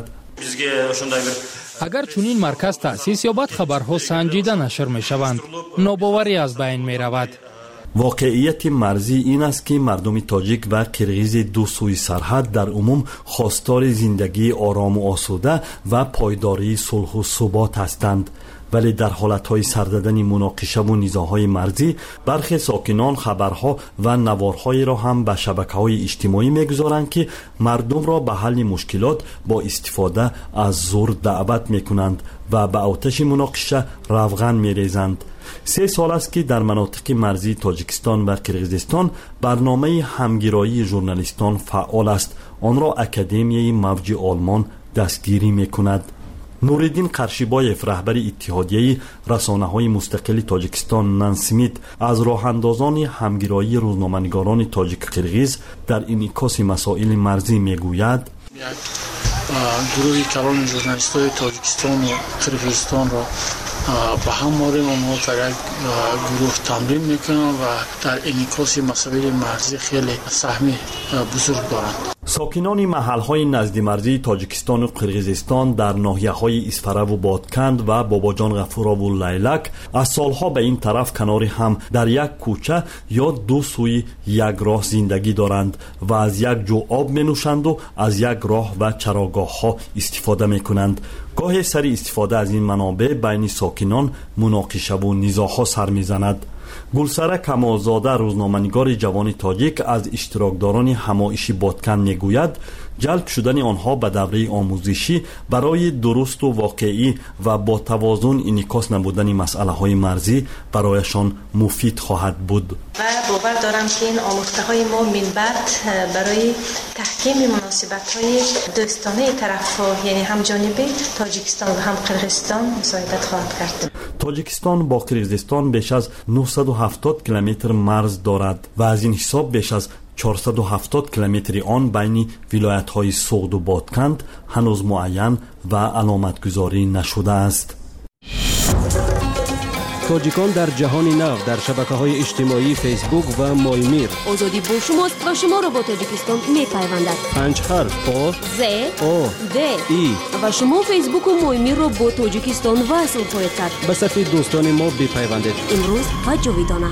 اگر چنین مرکز تأسیس یابد خبرها سنجیده نشر می شوند، ناباوری از بین می رود. واقعیت مرزی این است که مردم تاجیک و قرغیز دو سوی سرحد در عموم خواستار زندگی آرام و آسوده و پایداری صلح و ثبات هستند، ولی در حالتهای سرددن مناقشه و نزاعهای مرزی برخی ساکنان خبرها و نوارهای را هم به شبکه‌های اجتماعی می‌گذارند که مردم را به حل مشکلات با استفاده از زور دعوت می‌کنند و به آتش مناقشه روغن می‌ریزند. سه سال است که در مناطق مرزی تاجیکستان و قرغیزستان برنامه همگرایی ژورنالیستان فعال است. آن را اکادمیای موج آلمان دستگیری می‌کند. نوردین قرشیبایف رهبر اتحادیه رسانه‌های مستقل تاجیکستان نانسمیت از راه‌اندازان همگرایی روزنامه‌نگاران تاجیک قرغیز در انعکاس مسائل مرزی می‌گوید گروه کلان ژورنالیست‌های تاجیکستان و قرغیزستان را به هم آوریم. آنها در یک گروه تمرین میکنن و در انعکاس مسائل مرزی خیلی سهم بزرگ دارند. ساکنان محل‌های نزد مرزی تاجیکستان و قرغیزستان در ناحیه‌های اسفره و بادکند و باباجان غفورا و لیلک از سالها به این طرف کنار هم در یک کوچه یا دو سوی یک راه زندگی دارند و از یک جو آب می‌نوشند و از یک راه و چراگاه‌ها استفاده می‌کنند. گاهی سری استفاده از این منابع بین ساکنان مناقشه و نزاع‌ها سر می‌زند. گلسره کمالزاده روزنامه‌نگار جوان تاجیک از اشتراکداران همایش بادکن میگوید جلب شدن آنها به دوره آموزشی برای درست و واقعی و با توازن انعکاس نمودن مسئله های مرزی برایشان مفید خواهد بود. و باور دارم که این آموزه های ما منبعث برای تحکیم مناسبت های دوستانه طرف ها، یعنی هم جانبه تاجیکستان و هم قرقیزستان مساعدت خواهد کرد. تاجیکستان با قرقیزستان بیش از نهصد و هفتاد کیلومتر مرز دارد و از این حساب بیش از چهارصد و هفتاد کیلومتر آن بین ولایت‌های سوغد و بادکند هنوز معین و علامتگذاری نشده است. تاجیکان در جهان نو در شبکه‌های اجتماعی فیسبوک و مایمیر. آزادی با شماست و شما را با تاجیکستان می‌پیوندد. پنج حرف آ ز آ د ای و شما فیسبوک و مایمیر را با تاجیکستان وصل خواهید کرد. به صفحه دوستان ما بپیوندید. امروز و جاویدانه.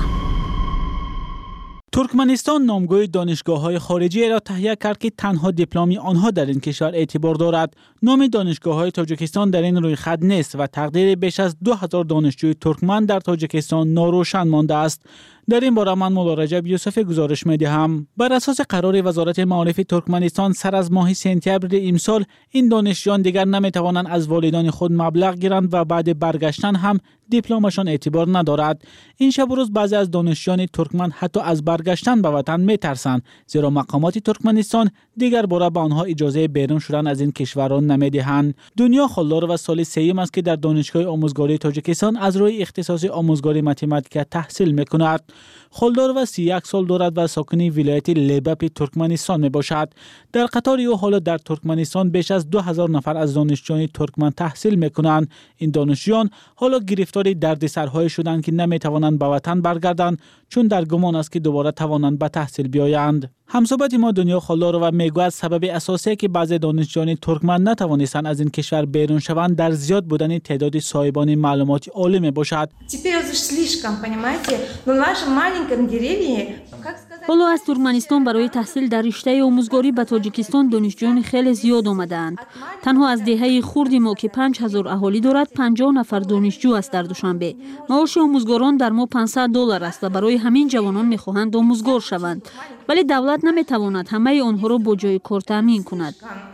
ترکمنستان نامگوی دانشگاه‌های خارجی را تهیه کرد که تنها دیپلمی آنها در این کشور اعتبار دارد. نام دانشگاه‌های تاجیکستان در این رویخط نیست و تقدیر بیش از دو هزار دانشجوی ترکمن در تاجیکستان ناروشن مانده است. در این باره من مولا رجب یوسف گزارش می‌دهم. بر اساس قرار وزارت معارف ترکمنستان سر از ماه سپتامبر امسال این دانشجویان دیگر نمی‌توانند از والدان خود مبلغ گیرند و بعد برگشتن هم دیپلمشان اعتبار ندارد. این شب و روز بعضی از دانشجویان ترکمن حتی از برگشتن به وطن می‌ترسند، زیرا مقامات ترکمنستان دیگر باره به آنها اجازه بیرون شدن از این کشوران نمی‌دهند. دنیا خلدار و سال سوم است که در دانشگاه آموزگاری تاجیکستان از روی اختصاص آموزگاری متماتیک تحصیل می‌کند. خلدار و سی یک سال دارد و ساکن ولایت لیباپ ترکمنستان می باشد. در قطار او حالا در ترکمنستان بیش از دو هزار نفر از دانشجویان ترکمن تحصیل می کنند. این دانشجویان حالا گرفتار دردسرهای شدند که نمی توانند به وطن برگردند، چون در گمان است که دوباره توانند به تحصیل بیایند. همصحبت ما دنیا خلدار و میگوید سبب اساسی که بعضی دانشجویان ترکمن نتوانستند از این کشور بیرون شوند در زیاد بودن تعداد صاحبان معلومات عالی می باشد. حالا از ترکمنستان برای تحصیل در رشته آموزگاری به تاجیکستان دانشجویان خیلی زیاد آمدند. تنها از دهه خرد ما که پنج هزار اهالی دارد پنجاه نفر دانشجو است در دوشنبه. معاش آموزگاران در ما پانصد دلار است و برای همین جوانان می‌خواهند آموزگار شوند، ولی دولت نمی‌تواند همه آنها را با جای کار تامین کند.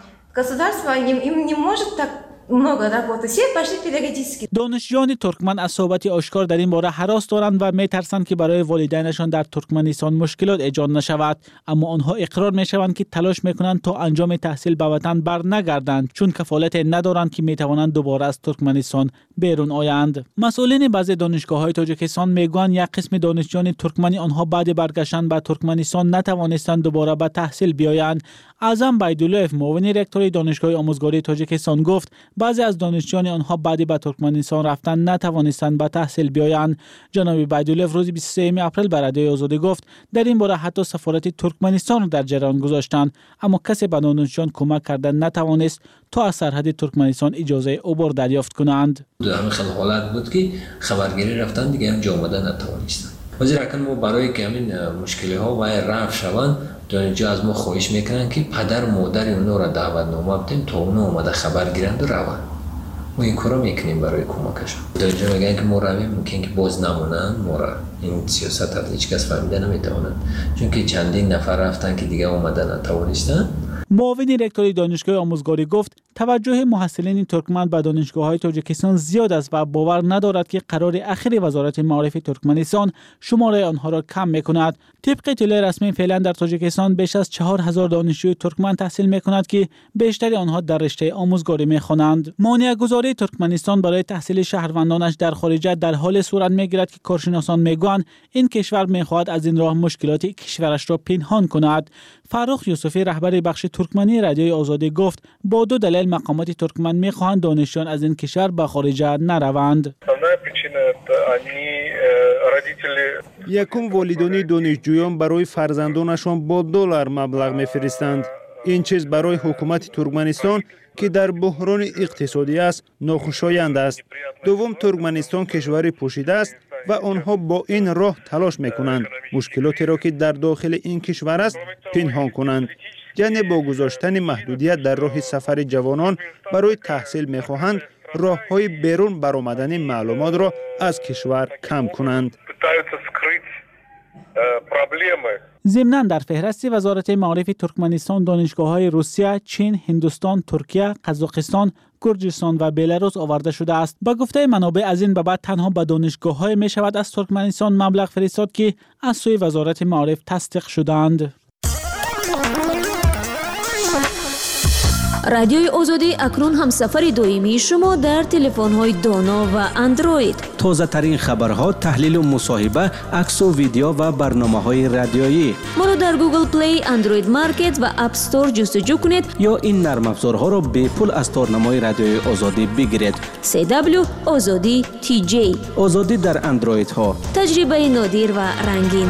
دانشجویان ترکمن از صحبت آشکار در این باره هراس دارند و می‌ترسند که برای والدینشان در ترکمنستان مشکلات ایجاد نشود، اما آنها اقرار می‌شوند که تلاش می‌کنند تا انجام تحصیل به وطن برنگردند، چون کفالت ندارند که می‌توانند دوباره از ترکمنستان بیرون آیند. مسئولین بعضی دانشگاه‌های تاجیکستان میگویند یک قسم دانشجویان ترکمنی آنها بعد برگشتن به ترکمنستان نتوانستند دوباره به تحصیل بیایند. اعظم بیدولوف معاون رکتور دانشگاه آموزگاری تاجیکستان گفت بعضی از دانشجویان آنها بعدی به ترکمنستان رفتن نتوانستند به تحصیل بیایند. جناب بیدولوف روز بیست و سوم اپریل به رادیوی آزادی گفت در این باره حتی سفارت ترکمنستان را در جریان گذاشتند، اما کسی به دانشجویان کمک کردن نتوانست تا از سرحد ترکمنستان اجازه عبور دریافت کنند. در همین حالت بود که خبرگیری رفتن دیگه هم جا آمدن نتوانستند. وزیر ما برای که همین مشکلی ها و رفع شوند دانشجو از ما خواهش میکنن که پدر مادر اونا را دعوت نامه بدیم تا اونا اومده خبر گیرند و روند. ما این کارا میکنیم برای کمکشون. دانشجو میگن که ما رویم ممکن که باز نمونن، ما را این سیاست از هیچ کس فهمیده نمیتونن، چون که چندین نفر رفتن که دیگه اومدن نتوانستن. معاون رکتور دانشگاه آموزگاری گفت توجه محصلین ترکمن به دانشگاه‌های تاجیکستان زیاد است و باور ندارد که قرار اخیر وزارت معارف ترکمنستان شماره آنها را کم می‌کند. طبق اطلاع رسمی فعلا در تاجیکستان بیش از چهار هزار دانشجوی ترکمن تحصیل می‌کند که بیشتر آنها در رشته آموزگاری می‌خوانند. مانع‌گذاری ترکمنستان برای تحصیل شهروندانش در خارج در حال صورت می‌گیرد که کارشناسان می‌گویند این کشور می‌خواهد از این راه مشکلات کشورش را پنهان کند. فرخ یوسفی رهبر بخش ترکمنی رادیوی آزادی گفت با دو دلیل مقامات ترکمن می‌خواهند دانشجویان از این کشور به خارج نروند. یکم والدین دانشجویان برای فرزندانشان با دلار مبلغ می‌فرستند. این چیز برای حکومت ترکمنستان که در بحران اقتصادی است ناخوشایند است. دوم، ترکمنستان کشوری پوشیده است و آنها با این راه تلاش میکنند مشکلاتی را که در داخل این کشور است پنهان کنند. یعنی با گذاشتن محدودیت در راه سفر جوانان برای تحصیل میخواهند راههای بیرون برآمدن معلومات را از کشور کم کنند. проблемы. ضمناً در فهرست وزارت معارف ترکمنستان دانشگاه‌های روسیه، چین، هندوستان، ترکیه، قزاقستان، گرجستان و بلاروس آورده شده است. با گفته منابع از این به بعد تنها به دانشگاه‌های می شود از ترکمنستان مبلغ فرستاد که از سوی وزارت معارف تصدیق شدند. رادیوی آزادی اکنون هم سفر دویمی شما در تلفن‌های دانا و اندروید. تازه ترین خبرها، تحلیل و مصاحبه، عکس و ویدیو و برنامه‌های رادیویی. ما را در گوگل پلی، اندروید مارکت و اپ استور جستجو کنید یا این نرم افزارها را به پول از تارنمای رادیوی آزادی بگیرید. سی دبلیو آزادی تی جی. آزادی در اندروید ها. تجربه نادر و رنگین.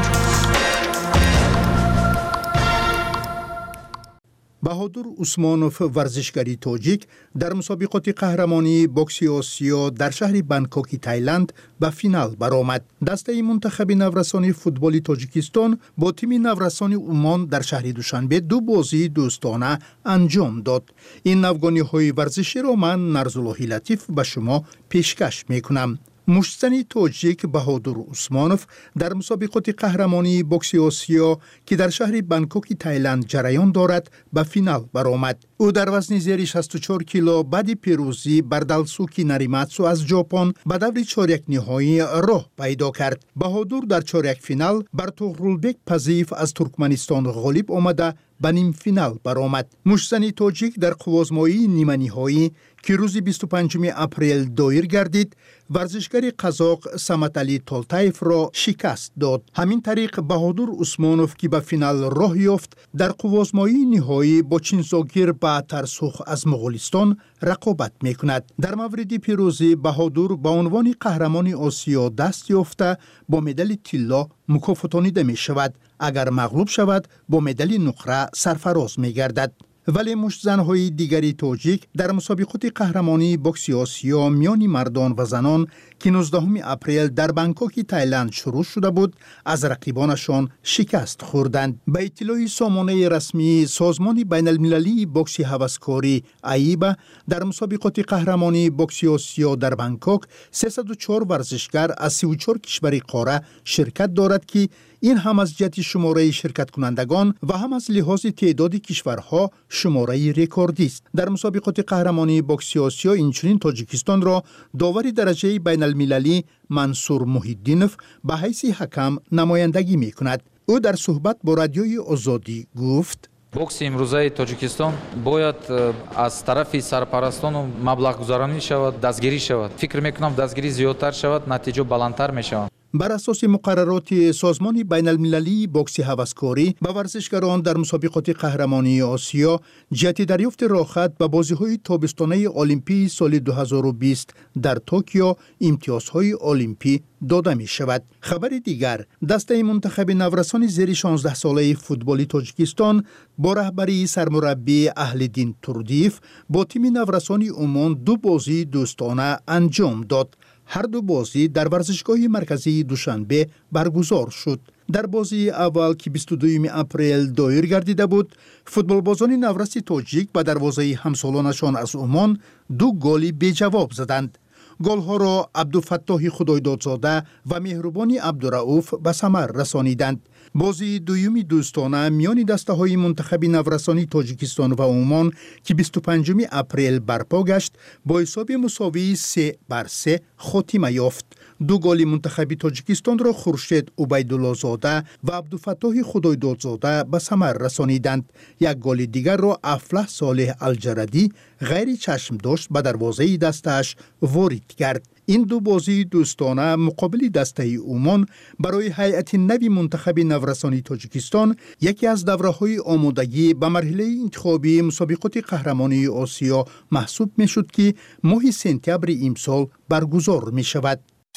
بهادر عثمانوف ورزشکاری تاجیک در مسابقات قهرمانی بوکس آسیا در شهر بانکوک تایلند به فینال برآمد. دسته منتخب نورسانی فوتبال تاجیکستان با تیم نورسانی عمان در شهر دوشنبه دو بازی دوستانه انجام داد. این نوگانی‌های ورزشی را من نرزاللهی لطیف به شما پیشکش می‌کنم. مشتزن تاجیک بهادر عثمانوف در مسابقات قهرمانی بوکس آسیا که در شهر بانکوک تایلند جریان دارد به فینال برآمد. او در وزن زیر شصت و چهار کیلو بعد پیروزی بر دالسوکی ناریماتسو از ژاپن به دور چهارک نهایی راه پیدا کرد. بهادر در چهارک فینال بر توغرلبک پزیف از ترکمنستان غالب آمده به نیم فینال برآمد. مشتزن تاجیک در قوازمایی نیمه نهایی که روز بیست و پنجم اپریل دایر گردید، ورزشکار قزاق سمت علی تولتایف را شکست داد. همین طریق بهادر عثمانوف که به فینال راه یافت در قوازمایی نهایی با چینزاگیر با ترسوخ از مغولستان رقابت میکند. در مورد پیروزی بهادر به عنوان قهرمان آسیا دست یافته با مدال طلا مکافاتانیده می شود. اگر مغلوب شود با مدال نقره سرفراز می گردد. ولی مشتزن‌های دیگری تاجیک در مسابقات قهرمانی بوکس آسیا میان مردان و زنان که نوزدهم اپریل در بانکوک تایلند شروع شده بود از رقیبانشان شکست خوردند. به اطلاع سامانه رسمی سازمان بین المللی بوکس هوسکاری ایبا در مسابقات قهرمانی بوکس آسیا در بانکوک سیصد و چهار ورزشکار از سی و چهار کشور قاره شرکت دارد که این هم از جهت شماره شرکت کنندگان و هم از لحاظ تعداد کشورها شماره رکوردی است. در مسابقات قهرمانی بوکس آسیا اینچنین تاجیکستان را داور درجه بین المللی منصور محیدینوف به حیث حکم نمایندگی می کند. او در صحبت با رادیوی آزادی گفت: بوکس امروزه تاجیکستان باید از طرف سرپرستان مبلغ گذارانی شود، دستگیری شود. فکر میکنم دستگیری زیادتر شود، نتیجه بلندتر میشود. بر اساس مقررات سازمان بین المللی بوکس هوسکاری به ورزشکاران در مسابقات قهرمانی آسیا جهت دریافت راحت به بازی‌های تابستانه المپی سال دو هزار و بیست در توکیو امتیازهای المپی داده می شود. خبر دیگر، دسته منتخب نورسان زیر شانزده ساله فوتبالی تاجیکستان با رهبری سرمربی اهل‌دین توردیف با تیم نورسانی عمان دو بازی دوستانه انجام داد. هر دو بازی در ورزشگاه مرکزی دوشنبه برگزار شد. در بازی اول که بیست و دوم اپریل دایر گردیده بود، فوتبالبازان نورس تاجیک به دروازه همسالانشان از عمان دو گلی بی جواب زدند. گل‌ها را عبدالفتاح خدایدادزاده و مهربانی عبدالرؤوف به ثمر رسانیدند. بازی دویمی دوستانه میان دسته‌های منتخب نورسانی تاجیکستان و عمان که بیست و پنجم اپریل برپا گشت با حساب مساوی سه بر سه خاتمه یافت. دو گل منتخب تاجیکستان را خورشید عبیدالله زاده و عبدالفتاح خدایدادزاده به ثمر رسانیدند. یک گل دیگر را افلاح صالح الجردی غیر چشم داشت به دروازه دستش وارد کرد. این دو بازی دوستانه مقابل دسته عمان برای هیئت نوی منتخب نورسانی تاجیکستان یکی از دوره‌های آمادگی به مرحله انتخابی مسابقات قهرمانی آسیا محسوب می‌شد که ماه سپتامبر امسال برگزار می‌شود.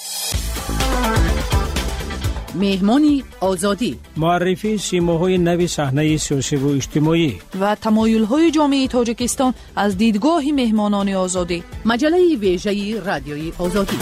مهمانی آزادی، معرفی سیماهای نوی صحنه سیاسی و اجتماعی و تمایل‌های جامعه تاجیکستان از دیدگاه مهمانان آزادی. مجله ویژه رادیوی آزادی.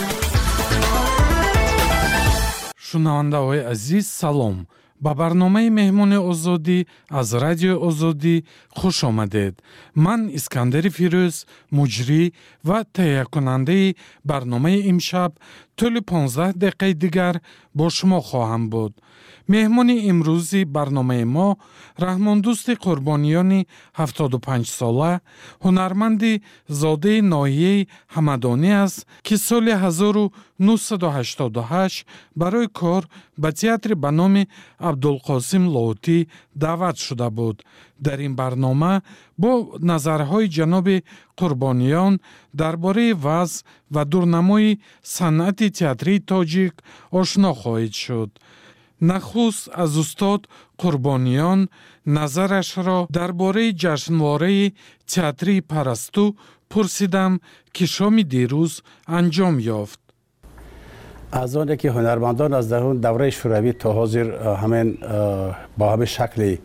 شنونده‌های عزیز سلام. با برنامه مهمان آزادی از رادیو آزادی خوش آمدید. من اسکندر فیروز، مجری و تهیه کننده برنامه امشب طول پانزده دقیقه دیگر با شما خواهم بود. مهمان امروزی برنامه ما رحماندوست قربانیان هفتاد و پنج ساله هنرمند زاده ناحیه همدانی است که سال هزار و نهصد و هشتاد و هشت برای کار به تئاتر به نام عبدالقاسم لاهوتی دعوت شده بود. در این برنامه با نظرهای جناب قربانیان درباره وضع و دورنمای صنعت تئاتری تاجیک آشنا خواهید شد. نخست از استاد قربانیان نظرش را درباره جشنواره تئاتری پرستو پرسیدم که شام دیروز انجام یافت. از آنه که هنرمندان از درون دوره شوروی تا حاضر همین با همین شکل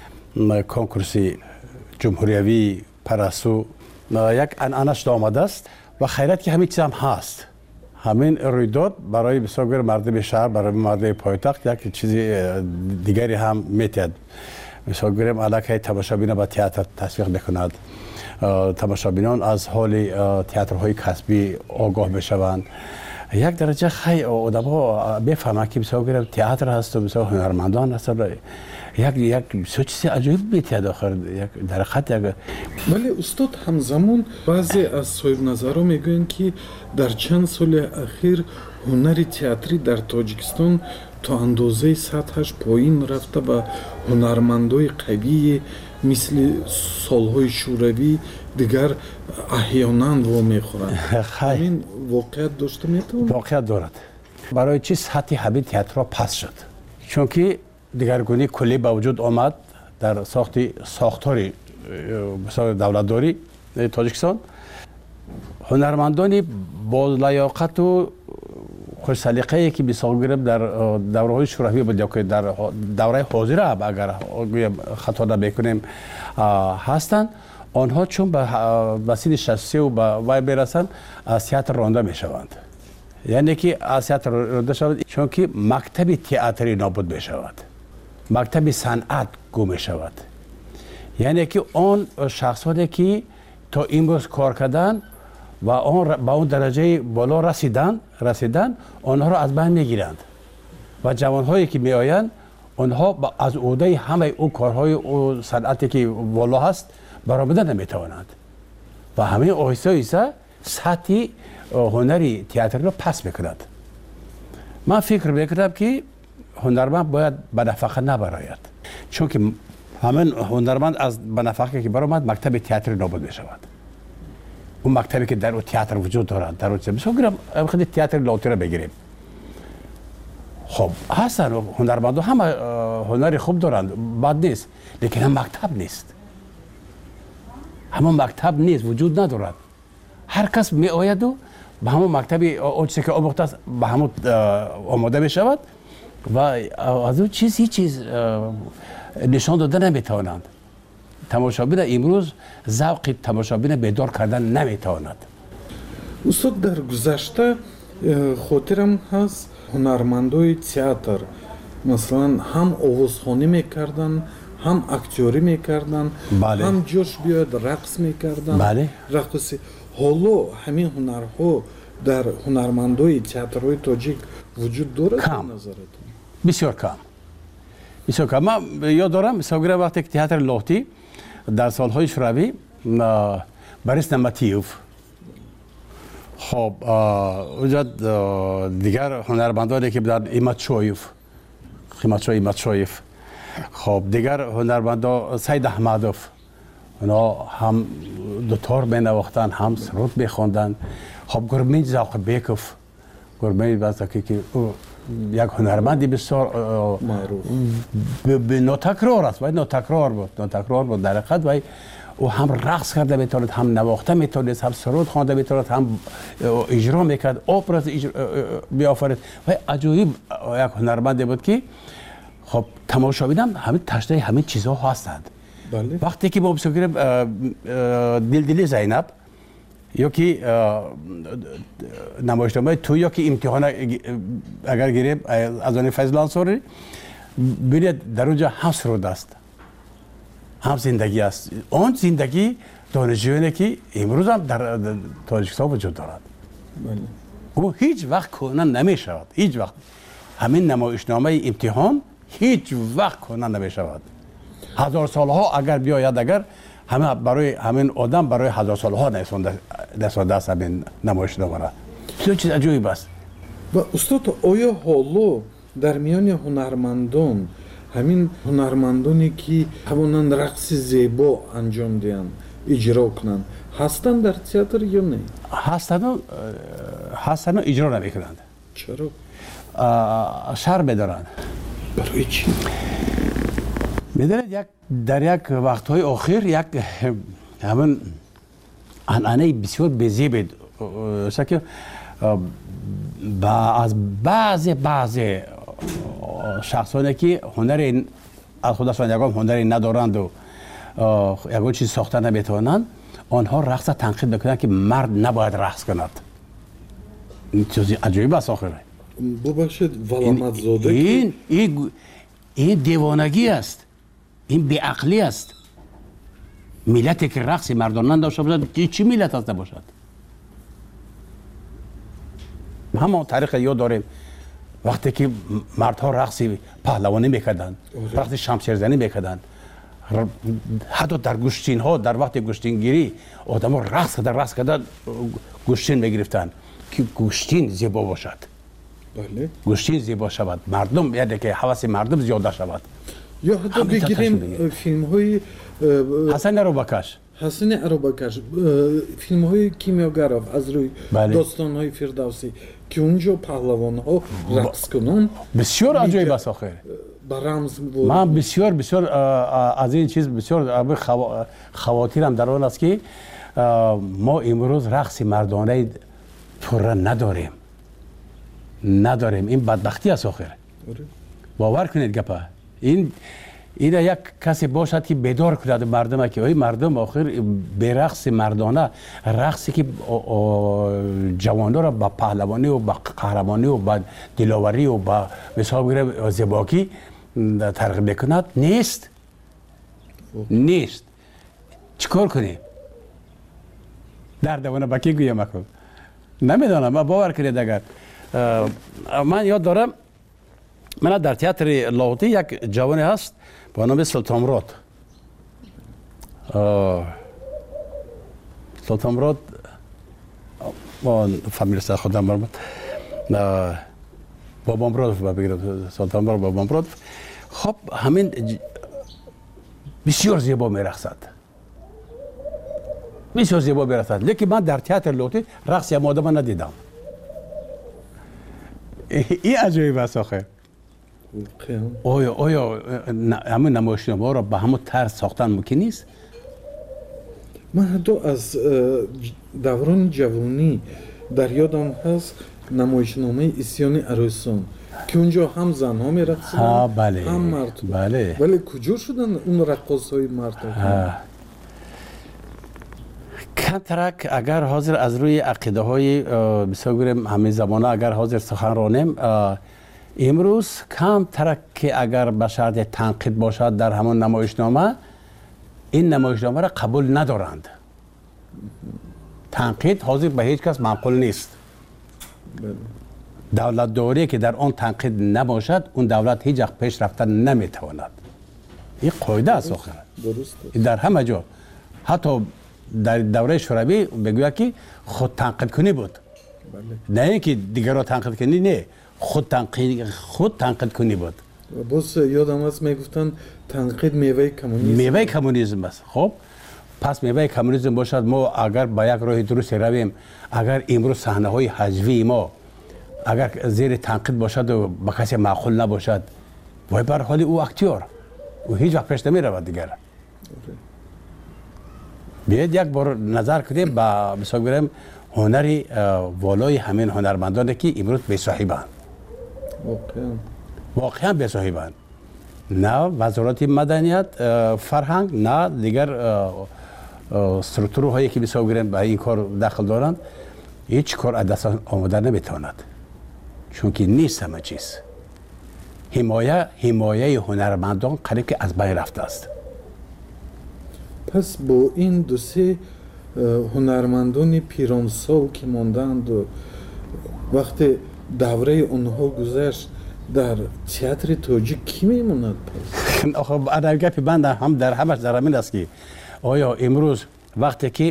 کنکورسی جمهوریوی پرستو یک انعنش آمده است و خیرت که همین چیز هم هست. همین رویداد برای بسیار مردم شهر، برای مردم پایتخت یک چیز دیگری هم میتید. مثلا گریم علاقه تماشابین با تئاتر تشویق میکند. تماشابینان از حال تئاترهای کسبی آگاه میشوند. یک درجه خیلی آدم‌ها بفهمند که مثلا گریم تئاتر هست و مثلا هنرمندان هست. یک یک چیز عجیب میتید آخر یک در خط یک. ولی استاد همزمان بعضی از صاحب نظرها میگویند که در چند سال اخیر هنر تئاتری در تاجیکستان تا اندازه سطحش پایین رفته و هنرمندای قوی مثل سالهای شوروی دیگر احیانا وا میخورند. همین واقعیت داشته میتونه؟ واقعیت دارد. برای چی سطح همین تئاتر پس شد؟ چون که دیگرگونی کلی به وجود آمد در ساخت ساختاری مثلا دولتداری تاجیکستان. هنرمندانی با لیاقت و خوش سلیقه‌ای که مثال گرفت در دوره‌های شوروی بود یا که در دوره حاضر هم اگر خطا نمی‌کنیم هستند، آنها چون به سن شصت و سه و وای برسند از تئاتر رانده می‌شوند. یعنی که از تئاتر رانده شوند چون که مکتب تئاتری نابود می‌شود. مکتب صنعت گم می‌شود. یعنی که آن شخصانی که تا امروز کار کردن و آن با اون درجه بالا رسیدن رسیدن آنها را از بین میگیرند و جوانهایی که میآیند آنها از عهده همه اون کارهای او صنعتی که بالا هست برآمده نمیتوانند و همه آهسته آهسته سطح هنری تئاتری را پس میکند. من فکر میکردم که هنرمند باید به نفقه نبراید، چون که همین هنرمند از به نفقه که برآمد مکتب تئاتری نابود میشود. اون مکتبی که در اون تئاتر وجود دارد در اون مثلا گرم خود تئاتر لاهوتی را بگیریم. خب هستن هنرمندان همه هنری خوب دارند، بد نیست، لیکن هم مکتب نیست. همون مکتب نیست، وجود ندارد. هر کس می آید و به همون مکتبی اون چیزی که آموخته است به همون آماده می شود و از اون چیز هیچ چیز نشان داده نمیتوانند. تماشابین امروز ذوق تماشابین بیدار کردن نمیتواند. استاد در گذشته خاطرم هست هنرمندای تئاتر مثلا هم آوازخوانی میکردن، هم اکتوری میکردن، بله. هم جوش بیاد رقص میکردن. بله. رقصی. حالا همین هنرها در هنرمندای تئاترهای تاجیک وجود دارد؟ کم. بسیار کم. بسیار کم. من یاد دارم مثلا وقتی که تئاتر لاهوتی در سالهای شوروی بریس نمتیوف خب اونجا دیگر هنرمندانی که در ایماتشویف خیماتشوی ایماتشویف خب دیگر هنرمندا سید احمدوف اونا هم دوتار بنواختن هم سرود بخوندن. خب گرمید زاق بیکوف گرمید واسه که یک هنرمندی بسیار معروف به نوتکرار است و نوتکرار بود نوتکرار بود در حقیقت و او هم رقص کرده میتوانست، هم نواخته میتوانست، هم سرود خوانده میتوانست، هم اجرا میکرد، آپراز بیافرید و عجیب یک هنرمندی بود که خب تماشابینم همین تشنه همین چیزها هستند. بله. وقتی که ما بسیاریم دل دلی زینب یا که نمایشنامه تو یا که امتحان اگر گیریم از آن فیضل انصاری ببینید در اونجا هم سرود است هم زندگی است. آن زندگی دانشجویانی که امروز هم در تاجیکستان وجود دارد. بله. او هیچ وقت کهنه نمی شود. هیچ وقت همین نمایشنامه امتحان هیچ وقت کهنه نمی شود. هزار سالها اگر بیاید، اگر همه برای همین آدم برای هزار سالها نسونده است همین نمایشنامه را. بسیار چیز عجیب است. و استاد آیا حالا در میان هنرمندان همین هنرمندانی که توانند رقص زیبا انجام دهند اجرا کنند هستند در تئاتر یا نه؟ هستند و هستند و اجرا نمیکنند. چرا؟ شرم می‌دارند. برای چی؟ می‌دانید یک در یک وقت‌های آخر یک همین عنعنه بسیار بزیبا که با از بعضی بعضی شخصانی که هنر از خودشان یگان هنری ندارند و یگان چیز ساخته نمیتوانند، آنها رقص تنقید میکنند که مرد نباید رقص کند. این چیز عجیب است آخر. ببخشید ولامت زاده این این این دیوانگی است. این بی‌عقلی است. ملتی که رقص مردانه داشته باشد، چی ملت است نباشد؟ همون طریق یاد داریم وقتی که مردها رقص پهلوانی میکردند، رقص شمشیرزنی میکردند، حتی در گوشتین ها در وقت گوشتین گیری آدم‌ها رقص کردن رقص کردن گوشتین میگرفتند که گوشتین زیبا باشد. بله. گوشتین زیبا شود، مردم یعنی که حواس مردم زیاده شود. یا حتی بگیریم فیلم های حسن اروبکش حسن اروبکش فیلم های کیمیاگراف از روی بله. داستان های فردوسی که اونجا پهلوان ها رقص کنن بسیار عجیب است آخر. برامز من بسیار بسیار از این چیز بسیار خواتیرم در آن است که ما امروز رقص مردانه پره نداریم نداریم این بدبختی است آخر. باور کنید گپا این این یک کسی باشد که بیدار کند مردم که ای مردم آخر به رقص مردانه رقصی که جوانان را با پهلوانی و با قهرمانی و با دلاوری و با مثال بگیرم زیباکی ترغیب میکند نیست نیست چیکار کنیم؟ در دوانه با کی گویم اکن؟ نمیدانم. من باور کنید اگر من یاد دارم من در تئاتر لاهوتی یک جوانی هست با نام سلطان مراد. سلطان مراد با فامیل سر خودم برم بابا مراد بگیرم سلطان مراد بابا مراد. خب همین بسیار زیبا میرقصد بسیار زیبا میرقصد لیکن من در تئاتر لاهوتی رقص یا آدم ندیدم. این عجیب است آخر. آیا آیا همین نمایشنامه را به همون طرز ساختن ممکن نیست؟ من حتی از دوران جوانی در یادم هست نمایشنامه اسیان عروسان که اونجا هم زنها میرقصیدن بله. هم مرد. بله. ولی کجا شدن اون رقاصهای مرد؟ کمترک اگر حاضر از روی عقیده های بسیار گریم همه زمانه اگر حاضر سخن رانیم امروز کم ترک که اگر به شرط تنقید باشد در همان نمایشنامه این نمایشنامه را قبول ندارند. تنقید حاضر به هیچ کس معقول نیست. دولت داری که در آن تنقید نباشد اون دولت هیچ وقت پیش رفتن نمیتواند. این قاعده است آخر. درست. در همه جا حتی در دوره شوروی بگوید که خود تنقید کنی بود. بله. نه اینکه دیگر را تنقید کنی نه خود تنقید خود تنقید کنی بود. باز یادم است میگفتن تنقید میوه کمونیسم. میوه کمونیسم است. خب پس میوه کمونیسم باشد ما اگر با یک راه درست رویم اگر امروز صحنه های حجوی ما اگر زیر تنقید باشد و با کسی معقول نباشد وای بر حال او اکتیور او هیچ وقت پیش نمی رود دیگر. بیاید یک بار نظر کنیم با مثال بگیریم هنری والای همین هنرمندانی که امروز بی صاحبند. واقعا واقعا بی صاحبند. نه وزارت مدنیت فرهنگ نه دیگر سترکتورهایی که مثال بگیریم به این کار داخل دارند هیچ کار از دست آمده نمیتواند چون که نیست همه چیز. حمایه حمایه هنرمندان قریب که از بین رفته است. پس با این دو سه هنرمندان پیرانسال که ماندند و وقتی دوره اونها گذشت در تئاتر تاجیک کی میموند؟ آخه اگر گپی بنده هم در همش در همین است که آیا امروز وقتی که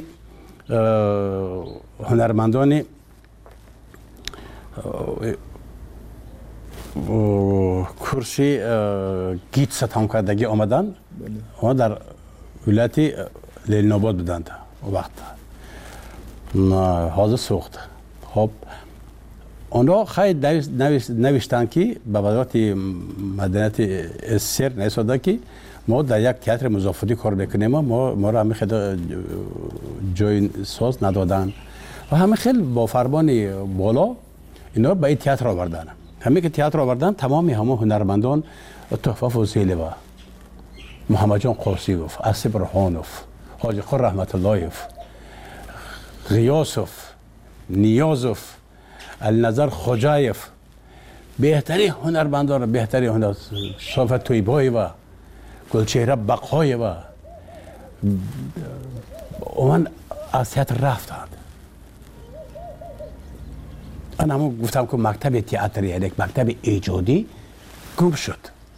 هنرمندان کرسی گیت ستم کردگی آمدن و در ولایت لیلناباد بودند وقت حاضر سوخت. خب آنها خیلی نوشتند که به وزارت مدنیت سر نوشتند که ما در یک تئاتر مضافاتی کار میکنیم، ما ما را همه خیلی جای ساز ندادن و همه خیلی با فرمان بالا اینا به این تئاتر آوردن. همه که تئاتر آوردن تمامی همه هنرمندان تحفه فضیلی و محمد جان قاسیوف، اسب رحانوف، حاجی خور رحمت اللهیف، غیاسوف، نیازوف، النظر خوجایف، بهترین هنرمندان، بهترین هنر صافت تویبای و گلچهره بقای و من از تئاتر رفتند. من همون گفتم که مکتب تئاتر یعنی یک مکتب ایجادی گم شد.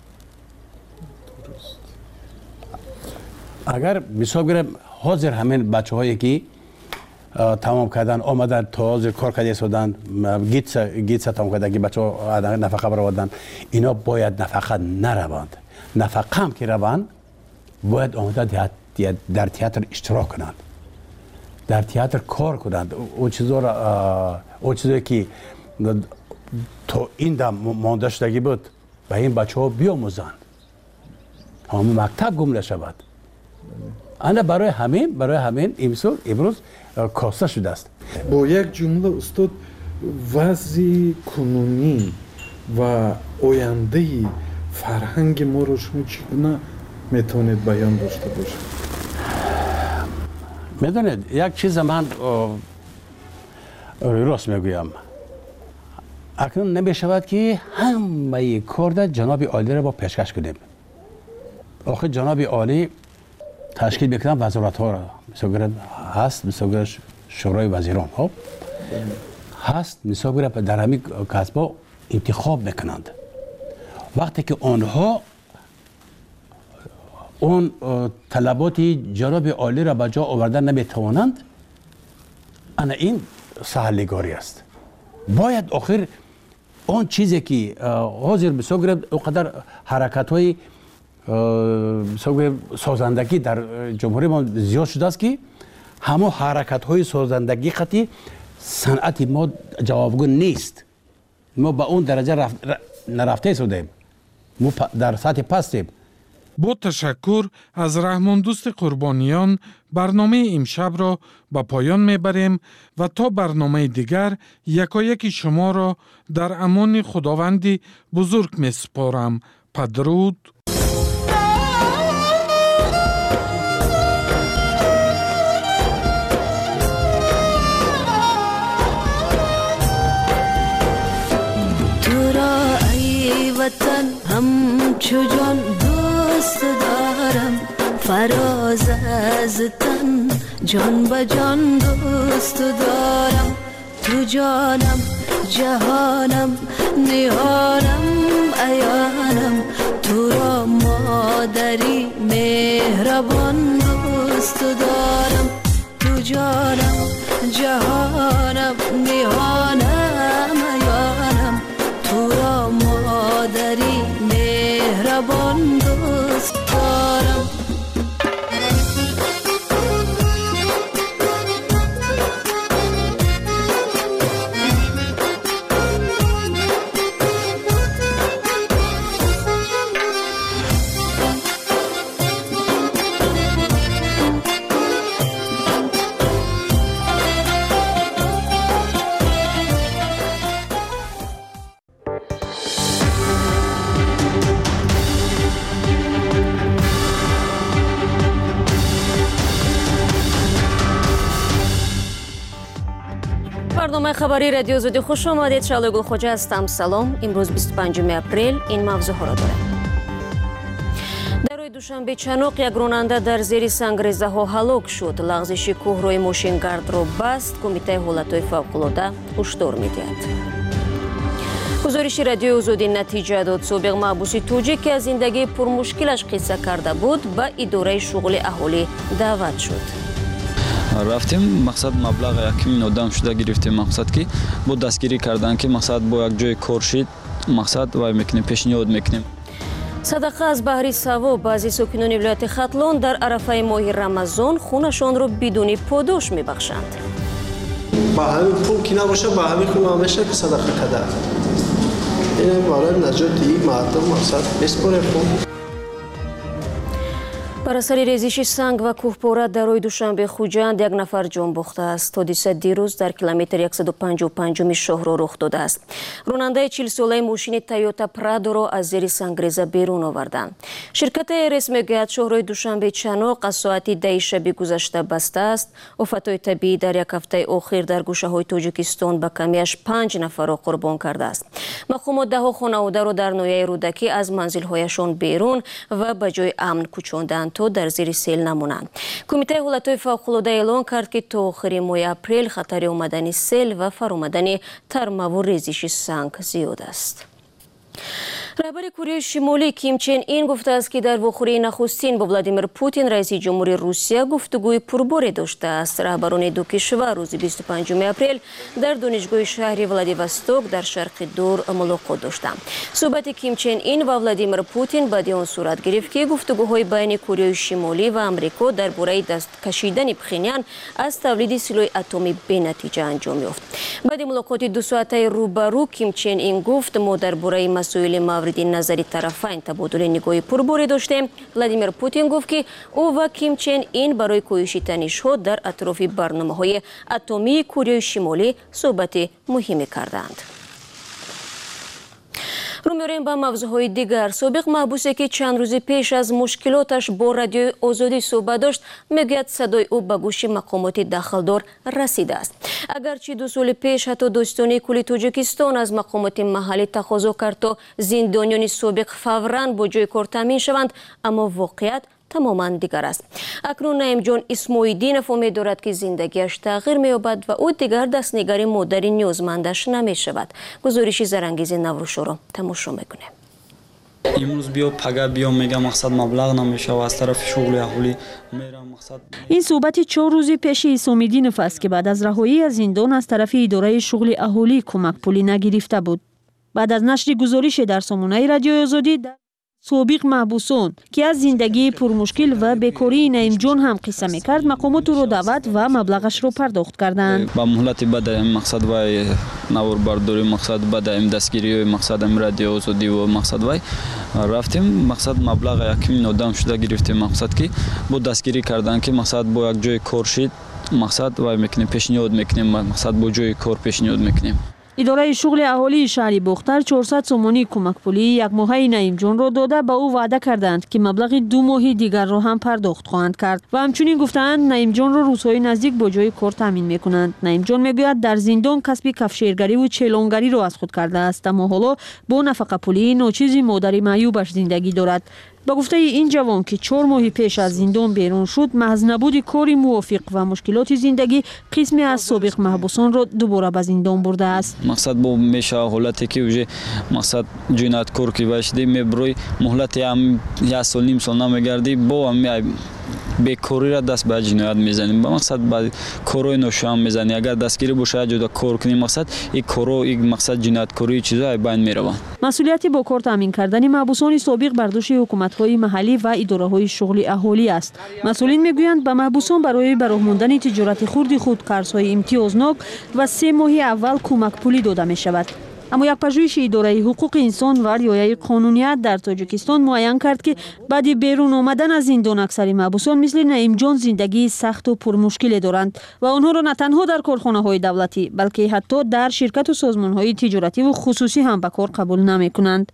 اگر مثال بگیرم حاضر همین بچه هایی که تمام کردن آمدن تا حاضر کار کرده شدن گیت گیت تمام کردن که بچه ها نفقه برآوردن، اینا باید نفقه نروند، نفقه هم که روند باید آمده در تئاتر اشتراک کنند، در تئاتر کار کنند. اون چیزا را اون چیزایی که تا این دم مانده شدگی بود به این بچه ها بیاموزند، همون مکتب گم نشود. انا برای همین برای همین امروز امروز کاسته شده است. با یک جمله استاد وضع کنونی و آینده فرهنگ ما رو شما چگونه میتونید بیان داشته باشید؟ میدونید یک چیز من راست میگویم، اکنون نمیشود که همه کار در جناب عالی را با پیشکش کنیم. آخه جناب عالی تشکیل بکنن وزارت ها را، مثلا هست مثلا شورای وزیران ها هست، مثلا در همین کسبا انتخاب میکنند. وقتی که آنها اون طلبات جناب عالی را به جا آوردن نمیتوانند، انا این سهلگاری است. باید آخر اون چیزی که حاضر مثلا اونقدر حرکت های سازندگی در جمهوری ما زیاد شده است که همه حرکت های سازندگی خطی صنعت ما جوابگو نیست. ما به اون درجه رفت نرفته شدیم، ما در سطح پستیم. با تشکر از رحمان دوست قربانیان برنامه امشب را به پایان میبریم و تا برنامه دیگر یکایک شما را در امان خداوند بزرگ میسپارم. پدرود. وطن همچو جان دوست دارم، فراز از تن جان به جان دوست دارم. تو جانم جهانم نهانم عیانم، تو را مادری مهربان دوست دارم. تو جانم جهانم نهانم عیانم، تو را مادری مهربان دوست دارم. برنامه خبری رادیو زودی خوش آمدید. شعله گل خوجه هستم. سلام. امروز بیست و پنجم اپریل این موضوع ها را داریم. در روز دوشنبه چنوق یک راننده در زیر سنگریزه ها هلاک شد. لغزش کوهروی ماشینگارد را بست. کمیته حالتهای فوق‌العاده هشدار می‌دهد. گزارش رادیوی آزادی نتیجه داد. سابق محبوس توجیک که از زندگی پرمشکلش قصه کرده بود به اداره شغل اهالی دعوت شد. رفتیم مقصد مبلغ یک میلیون آدم شده گرفتیم مقصد که با دستگیری کردن که مقصد با یک جای کار شد مقصد وای میکنیم پیشنهاد میکنیم. صدقه از بهره ثواب بعضی ساکنان ولایت ختلان در عرفه ماه رمضان خونشان را بدون پاداش میبخشند. با همین پول که نباشه با همین خونه همیشه که صدقه کده. این برای نجات این مردم مقصد بسپره پول. بر اثر ریزش سنگ و کوهپاره در روز دوشنبه خوجند یک نفر جان باخته است. حادثه دیروز در کیلومتر صد و پنجاه و پنج شهر رخ داده است. راننده چهل ساله ماشین تویوتا پرادو را از زیر سنگریزه بیرون آوردند. شرکت ایرس میگوید شهر دوشنبه چناق از ساعت ده شب گذشته بسته است. آفت‌های طبیعی در یک هفته اخیر در گوشه‌های تاجیکستان به کمیش پنج نفر را قربان کرده است. مقامات ده خانواده را در ناحیه رودکی از منزل‌هایشان بیرون و به جای امن کوچاندند تا در زیر سیل نمونند. کمیته حالتهای فوق‌العاده اعلام کرد که تا آخر ماه اپریل خطر آمدن سیل و فرآمدن ترمه و ریزش سنگ زیاد است. رهبر کره شمالی کیم چن این گفته است که در واخوری نخستین با ولادیمیر پوتین رئیس جمهوری روسیه گفتگوی پرباری داشته است. رهبران دو کشور روز بیست و پنجم اپریل در دانشگاه شهر ولادیوستوک در شرق دور ملاقات داشتند. صحبت کیم چن این و ولادیمیر پوتین بعد آن صورت گرفت که گفتگوهای بین کره شمالی و آمریکا درباره دست کشیدن پخینیان از تولید سلاح اتمی بی‌نتیجه انجام یافت. بعد ملاقات دو ساعته روبرو کیم چن این گفت ما درباره مسائل مورد نظری طرفین تبادل نگاه پرباری داشتیم. ولادیمیر پوتین گفت که او و کیم چن این برای کاهش تنش‌ها در اطراف برنامه‌های اتمی کره شمالی صحبت مهمی کردند. رو می‌ریم به موضوعهای دیگر. سابق محبوسی که چند روز پیش از مشکلاتش با رادیوی آزادی صحبت داشت میگوید صدای او به گوش مقامات دخلدار رسیده است. اگرچه دو سال پیش حتی داستانی کل تاجیکستان از مقامات محلی تقاضا کرد تا زندانیان سابق فوراً با جای کار تامین شوند، اما واقعیت تماما دیگر است. اکنون نعیم جان اسماعیلدینov امید دارد که زندگیش تغییر می‌یابد و او دیگر دستنگر مادر نیازمندش نمی‌شود. گزارش زرانگیز نوروز را تماشا می‌کنیم. امروز بیا پگاه بیا میگم مقصد مبلغ نمیشه و از طرف شغل اهالی میرم مقصد. این صحبت چهار روزی پیش اسماعیلدینov است که بعد از رهایی از زندان از طرف اداره شغل اهالی کمک پولی نگرفته بود. بعد از نشر گزارش در سامانه رادیوی آزادی سابق محبوسان که از زندگی پرمشکل و بیکاری نعیم جان هم قصه میکرد، مقامات رو دعوت و مبلغش رو پرداخت کردند. با مهلت بعد مقصد و نور برداری مقصد بعد دستگیری مقصد رادیو آزادی و مقصد و رفتیم مقصد مبلغ یک میلیون آدم شده گرفتیم مقصد که با دستگیری کردن که مقصد با یک جای کار شد مقصد و میکنیم پیشنهاد میکنیم مقصد با جای کار پیشنهاد میکنیم. اداره شغل اهالی شهر بختر چهارصد سومانی کمک پولی یک ماهه نعیم جان را داده به او وعده کردند که مبلغ دو ماهی دیگر را هم پرداخت خواهند کرد و همچنین گفتند نعیم جان را روزهای نزدیک با جای کار تامین میکنند. نعیم جان میگوید در زندان کسب کفشیرگری و چیلانگری را از خود کرده است، اما حالا با نفقه پولی ناچیزی مادر معیوبش زندگی دارد. با گفته این جوان که چهار ماه پیش از زندان بیرون شد، محض نبود کاری موافق و مشکلات زندگی قسمی از سابق محبوسان را دوباره به زندان برده است. مقصد با میشه حالتی که وجه مقصد جنایتکار که باشی میبروی مهلت هم یک سال نیم سال نمیگردی با هم بیکاری را دست به جنایت میزنیم. با مقصد با کارای ناشام میزنی. اگر دستگیری باشه جدا کار کنیم مقصد این کارو این مقصد جنایتکاری چیزا بین میروند. مسئولیت با کار تامین کردن محبوسان سابق بر دوش حکومت‌های محلی و اداره‌های شغل اهالی است. مسئولین میگویند به محبوسان برای براه ماندن تجارت خرد خود قرض‌های امتیازناک و سه ماه اول کمک پولی داده می‌شود. اما یک پژوهش اداره حقوق انسان و رعایت قانونیت در تاجیکستان معین کرد که بعد بیرون آمدن از زندان اکثر محبوسان مثل نعیم جان زندگی سخت و پرمشکل دارند و آنها را نه تنها در کارخانه‌های دولتی بلکه حتی در شرکت و سازمان‌های تجارتی و خصوصی هم به کار قبول نمی‌کنند.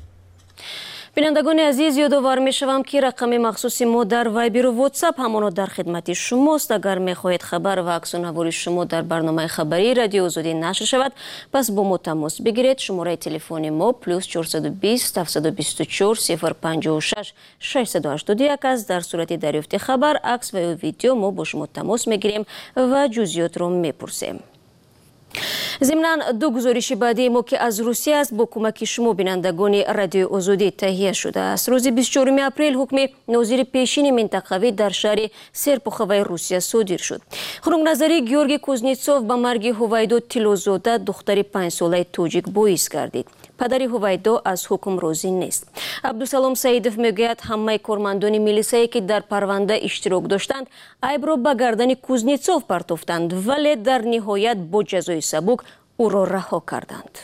بینندگان عزیز، یادآور می‌شوم که رقم مخصوص ما در وایبر و واتساپ همانا در خدمت شماست. اگر می‌خواهید خبر و عکس العمل شما در برنامه خبری رادیو آزادی نشر شود، پس با ما تماس بگیرید. شماره تلفن ما پلاس چهارصد و بیست هفتصد و بیست و چهار صفر پنجاه و شش ششصد و هشتاد و یک است. در صورت دریافت خبر، عکس و ویدیو ما با شما تماس می‌گیریم و جزئیات را می‌پرسیم. ضمناً دو گزارش بعدی ما که از روسیه است با کمک شما بینندگان رادیو آزادی تهیه شده است. روز بیست و چهارم اپریل حکم ناظر پیشین منطقوی در شهر سرپخوای روسیه صادر شد. خنک‌نظری گیورگی کوزنتسوف به مرگ هویدا تیلوزاده دختر پنج ساله توجیک باعث گردید. پدر هویدا از حکم راضی نیست. عبدالسلام سعیدов میگوید همه کارمندان میلیسایی که در پرونده اشتراک داشتند عیب را به گردن کوزنتسوف پرتافتند ولی در نهایت با جزای سبک او را رها کردند.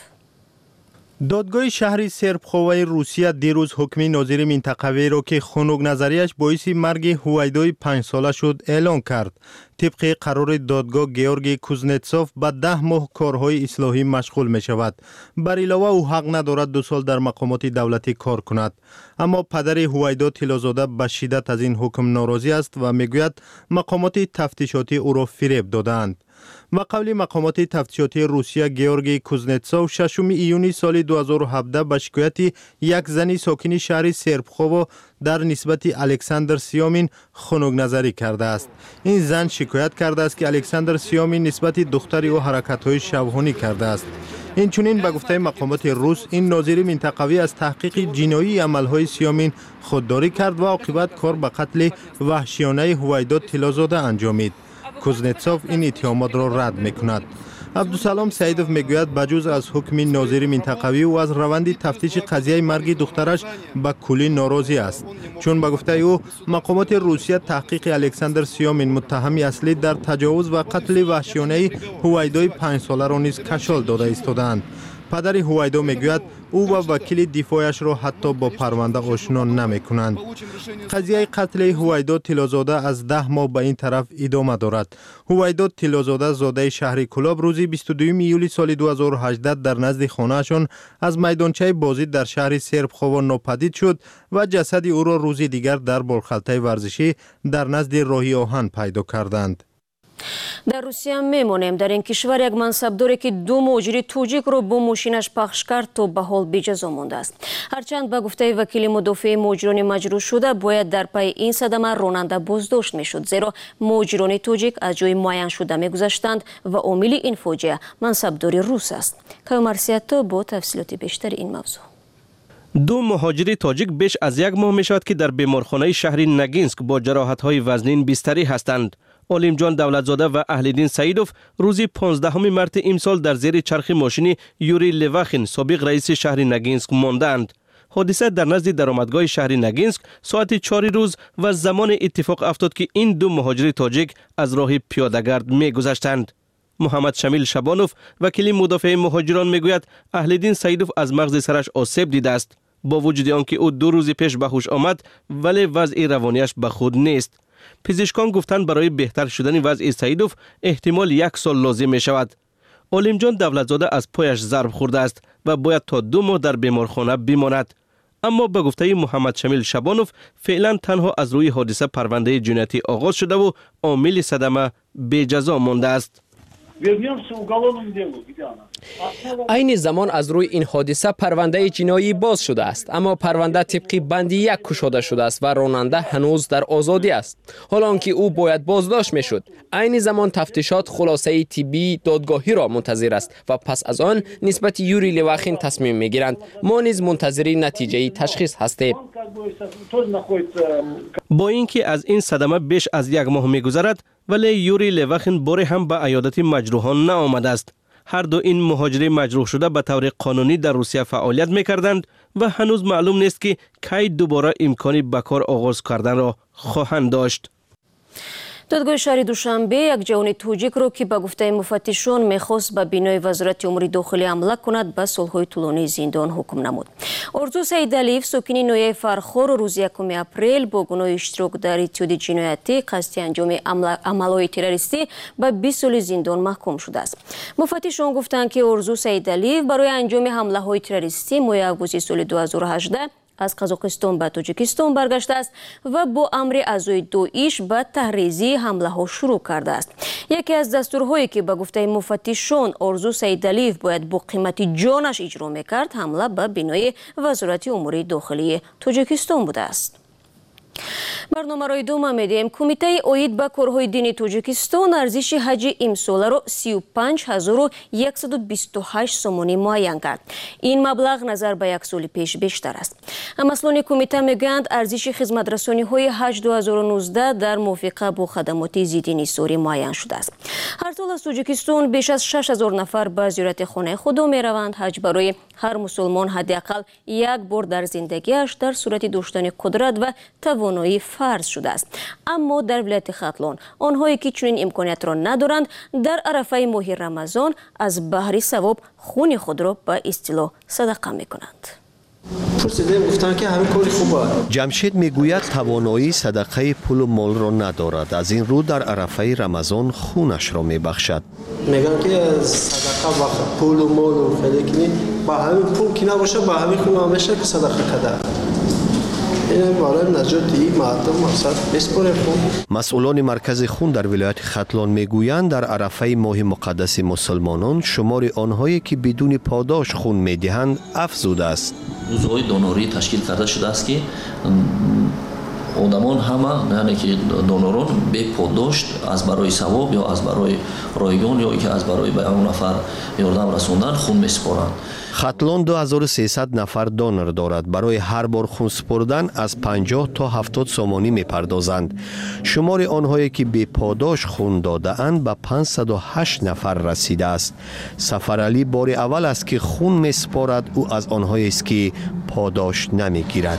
دادگاه شهر سرپخوای روسیه دیروز حکم ناظر منطقوی را که خنک نظریش باعث مرگ هویدای پنج ساله شد اعلان کرد. طبق قرار دادگاه گیورگی کوزنتسوف به ده ماه کارهای اصلاحی مشغول می شود. بر علاوه او حق ندارد دو سال در مقامات دولتی کار کند. اما پدر هویدا تیلوزاده به شدت از این حکم ناراضی است و میگوید مقامات تفتیشاتی او را فریب دادند. و قبل مقامات تفتیشاتی روسیه گیورگی کوزنتسوف ششم ایونی سال دو هزار و هفده به شکایت یک زنی ساکن شهر سرپخوو در نسبت الکساندر سیامین خنک نظری کرده است. این زن شکایت کرده است که الکساندر سیامین نسبت دختری او حرکت‌های شبحانی کرده است. این چنین به گفته مقامات روس این ناظر منطقوی از تحقیق جنایی عملهای سیامین خودداری کرد و عاقبت کار به قتل وحشیانه هویدا تیلوزاده انجامید. کوزنتسوف این اتهامات را رد میکند. عبدالسلام سعیدов میگوید بجز از حکم ناظر منطقوی و از روند تفتیش قضیه مرگ دخترش به کلی ناراضی است، چون به گفته او مقامات روسیه تحقیق الکساندر سیامین متهم اصلی در تجاوز و قتل وحشیانه هویدای پنج ساله را نیز کشال داده ایستادند. پدر هویدا میگوید او و وکیل دفاعش را حتی با پرونده آشنا نمی کنند. قضیه قتل هویدا تیلوزاده از ده ماه به این طرف ادامه دارد. هویدا تیلوزاده زاده شهر کلاب روزی بیست و دوم ایولی سال دو هزار و هجده در نزد خانه‌شان از میدانچه بازی در شهر سرپخوو ناپدید شد و جسد او را روزی دیگر در بالخلطه ورزشی در نزد راهی آهن پیدا کردند. در روسیه میمانیم. در این کشور یک منصبداری که دو مهاجر توجیک رو با ماشینش پخش کرد تا به حال بی جزا مانده است. هرچند به گفته وکیل مدافع مهاجران مجروح شده باید در پی این صدمه راننده بازداشت میشد، زیرا مهاجران توجیک از جای معین شده میگذشتند و عامل این فاجعه منصبداری روس است. کامرسیاتو با تفصیلات بیشتر این موضوع. دو مهاجر تاجیک بیش از یک ماه می شود که در بیمارخانه شهر نگینسک با جراحت‌های وزنین بستری هستند. علیم جان دولتزاده و اهلیدین سعیدov روزی پانزدهم مارس امسال در زیر چرخ ماشین یوری لواخین سابق رئیس شهر نگینسک ماندند. حادثه در نزد درآمدگاه شهر نگینسک ساعت چهار روز و زمان اتفاق افتاد که این دو مهاجر تاجیک از راه پیاده‌گرد می‌گذشتند. محمد شمیل شبانوف وکیل مدافع مهاجران میگوید اهلیدین سعیدov از مغز سرش آسیب دیده است. با وجود آنکه او دو روز پیش به هوش آمد ولی وضع روانیش به خود نیست. پزشکان گفتند برای بهتر شدن وضع سعیدov احتمال یک سال لازم می شود. علیم جان دولتزاده از پایش ضرب خورده است و باید تا دو ماه در بیمارخانه بماند. اما به گفته محمد شمیل شبانوف فعلا تنها از روی حادثه پرونده جنایتی آغاز شده و عامل صدمه بی جزا مانده است. عین زمان از روی این حادثه پرونده جنایی باز شده است، اما پرونده طبق بند یک کشاده شده است و راننده هنوز در آزادی است، حال آنکه او باید بازداشت میشد. عین زمان تفتیشات خلاصه طبی دادگاهی را منتظر است و پس از آن نسبت یوری لواخین تصمیم میگیرند. ما نیز منتظر نتیجه تشخیص هستیم. با اینکه از این صدمه بیش از یک ماه میگذرد ولی یوری لواخین باری هم به عیادت مجروحان نآمده است. هر دو این مهاجر مجروح شده به طور قانونی در روسیه فعالیت میکردند و هنوز معلوم نیست که کی دوباره امکانی به کار آغاز کردن را خواهند داشت. دادگاه شهر دوشنبه یک جوان توجیک رو که به گفته مفتشان میخواست به بینای وزارت امور داخلی حمله کند به سالهای طولانی زندان حکم نمود. ارزو سیدعلیف ساکن نویه فرخور روز یکم اپریل با گناه اشتراک در اتیاد جنایتی قصد انجام عملهای تروریستی به بیست سال زندان محکوم شده است. مفتشان گفتند که ارزو سیدعلیف برای انجام حمله های تروریستی ماه آگوست سال دو هزار و هجده از قزاقستان به تاجیکستان برگشته است و با امر اعضای داعش به تحریزی حمله ها شروع کرده است. یکی از دستورهایی که به گفته مفتشان ارزو سیدعلیف باید با قیمت جانش اجرا میکرد حمله به بنای وزارت امور داخلی تاجیکستان بوده است. барномарои дума медиҳем. Кумитаи оид ба корҳои дини Тоҷикистон арзиши ҳаҷи имсоларо си و پنج هزار و صد و بیست و هشت сомонӣ муайян кард. ин маблағ назар ба як соли пеш бештар аст. масъулони кумита мегӯянд арзиши хизматрасониҳои ҳаҷ ду ҳазору нуздаҳ дар мувофиқа бо хадамоти зидди нисорӣ муайян шудааст. ҳар сол аз Тоҷикистон беш аз шаш ҳазор нафар ба зиёрати хонаи худо мераванд. ҳаҷ барои ҳар мусулмон ҳадди ақал як бор дар зиндагиаш дар сурати доштани қудрат ва тавоноӣ фарз шудааст. аммо дар вилояти Хатлон онҳое ки чунин имкониятро надоранд дар арафаи моҳи Рамазон аз баҳри савоб хуни худро ба истилоҳ садақа мекунанд. ҷамшед мегӯяд тавоноии садақаи пулу молро надорад. аз ин рӯ дар арафаи Рамазон хунашро мебахшад. мегӯям ки садақа ба пулу молу хеле ба ҳамин пул ки набоша ба ҳамин хун ҳамеша ки садақа када. масъулони маркази хун дар вилояти Хатлон мегӯянд дар арафаи моҳи муқаддаси мусулмонон шумори онҳое ки бидуни подош хун медиҳанд афзудааст. рӯзҳои донорӣ ташкил карда шудааст ки одамон ҳама яъне ки донорон беподошт аз барои савоб ё аз барои ройгон ё ки аз барои ба он нафар ёрдам расондан хун месупоранд. Хатлон ду ҳазору сесад нафар донор дорад. барои ҳар бор хун супурдан аз панҷоҳ то ҳафтод сомонӣ мепардозанд. шумори онҳое ки беподош хун додаанд ба панҷсаду ҳашт нафар расидааст. Сафаралӣ бори аввал аст ки хун месупорад. ӯ аз онҳоест ки подош намегирад.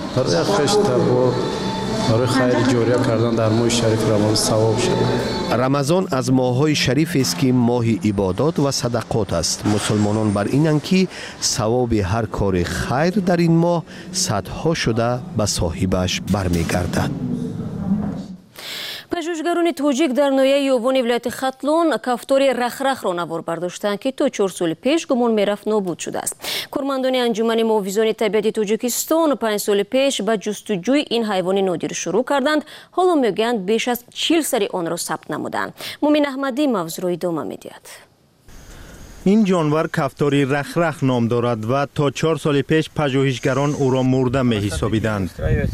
барои хайри ҷория кардан дар моҳи шарифи Рамазон савоб шуда. Рамазон аз моҳҳои шарифест ки моҳи ибодот ва садақот аст. мусулмонон бар инанд ки савоби ҳар кори хайр дар ин моҳ садҳо шуда ба соҳибаш бармегардад. пажӯҳишгарони тоҷик дар ноҳияи ёвони вилояти Хатлон кафтори рахрахро навор бардоштанд ки то чор соли пеш гумон мерафт нобуд шудааст. кормандони анҷумани муҳофизони табиати Тоҷикистон панҷ соли пеш ба ҷустуҷӯи ин ҳайвони нодир шурӯъ карданд. ҳоло мегӯянд беш аз чил сари онро сабт намуданд. Мумин Аҳмадӣ мавзӯъро идома медиҳад. ин ҷонвар кафтори рахрах ном дорад ва то чор соли пеш пажӯҳишгарон ӯро мурда меҳисобиданд.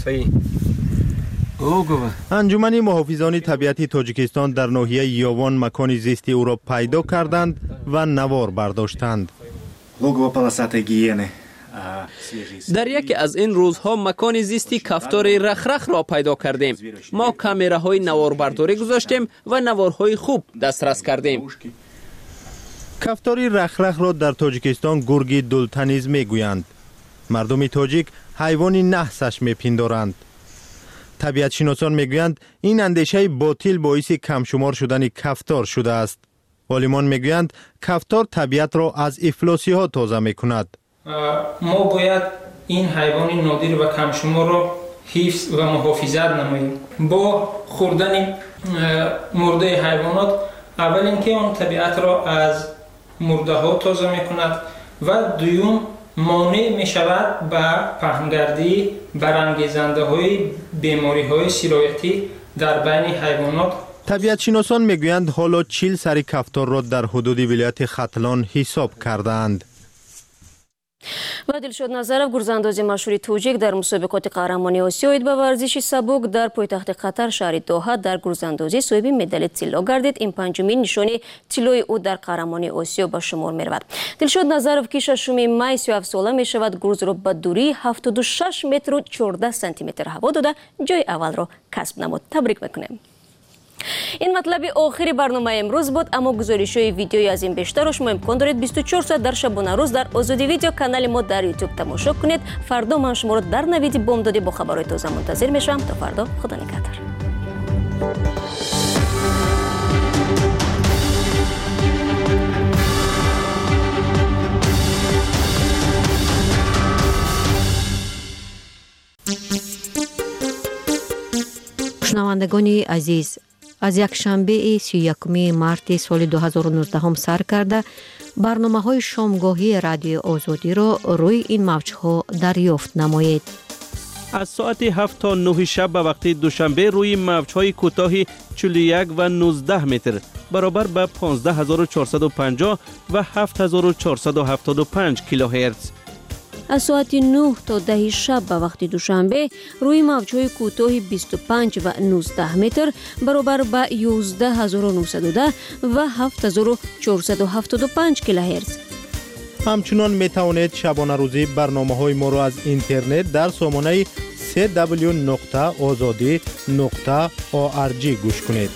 анҷумани муҳофизони табиати Тоҷикистон дар ноҳияи Ёвон макони зисти ӯро пайдо карданд ва навор бардоштанд. дар яке аз ин рӯзҳо макони зисти кафтори рахрахро пайдо кардем. мо камераҳои наворбардорӣ гузоштем ва наворҳои хуб дастрас кардем. кафтори рахрахро дар Тоҷикистон гурги дултаниз мегӯянд. мардуми тоҷик ҳайвони наҳсаш мепиндоранд. табиатшиносон мегӯянд ин андешаи ботил боиси камшумор шудани кафтор шудааст. олимон мегӯянд кафтор табиатро аз ифлосиҳо тоза мекунад. мо бояд ин ҳайвони нодир ва камшуморро ҳифз ва муҳофизат намоем. бо хӯрдани мурдаи ҳайвонот аввал ин ки он табиатро аз мурдаҳо тоза мекунад ва дуюм монеъ мешавад ба паҳнгардии барангезандаҳои бемориҳои сироятӣ дар байни ҳайвонот. табиатшиносон мегӯянд ҳоло чил сари кафторро дар ҳудуди вилояти Хатлон ҳисоб кардаанд. ва Дилшод Назаров, гурзандози машҳури тоҷик дар мусобиқоти қаҳрамонии Осиё ба варзиши сабук дар пойтахти Қатар шаҳри Доҳа дар гурзандозӣ соҳиби медали тилло гардид. ин панҷумин нишони тиллои ӯ дар қаҳрамонии Осиё ба шумор меравад. Дилшод Назаров ки шашуми май си و هفت сола мешавад гурзро ба дурии ҳафтоду шаш метру чордаҳ сантиметр ҳаво дода ҷои аввалро касб намуд. табрик мекунем. ин матлаби охири барномаи имрӯз буд, аммо гузоришҳои видеои аз ин бештарро шумо имкон доред бисту чор соат дар шабона рӯз дар Озодӣ видео канали мо дар YouTube тамошо кунед. фардо ман шуморо дар навиди бомдодӣ бо хабарҳои тоза мунтазир мешавам. то фардо, худо нигаҳдор. шунавандагони азиз, аз якшанбеи си و یکم марти соли ду ҳазору нуздаҳ сар карда барномаҳои шомгоҳии радиои Озодиро рӯи ин мавҷҳо дарёфт намоед. аз соати ҳафт то нӯҳи шаб ба вақти душанбе рӯи мавҷҳои кӯтоҳи чилу як ва нуздаҳ метр баробар ба понздаҳ ҳазору чорсаду панҷоҳ ва ҳафт ҳазору чорсаду ҳафтоду панҷ килоҳерц. از ساعت نه تا ده شب به وقت دوشنبه روی موج‌های کوتاه بیست و پنج و نوزده متر برابر به یازده هزار و نهصد و ده و هفت هزار و چهارصد و هفتاد و پنج کیلوهرتز. همچنان می توانید شبانه روزی برنامه های ما را از اینترنت در سامانه سی دبلیو نقطه آزادی نقطه او آر جی گوش کنید.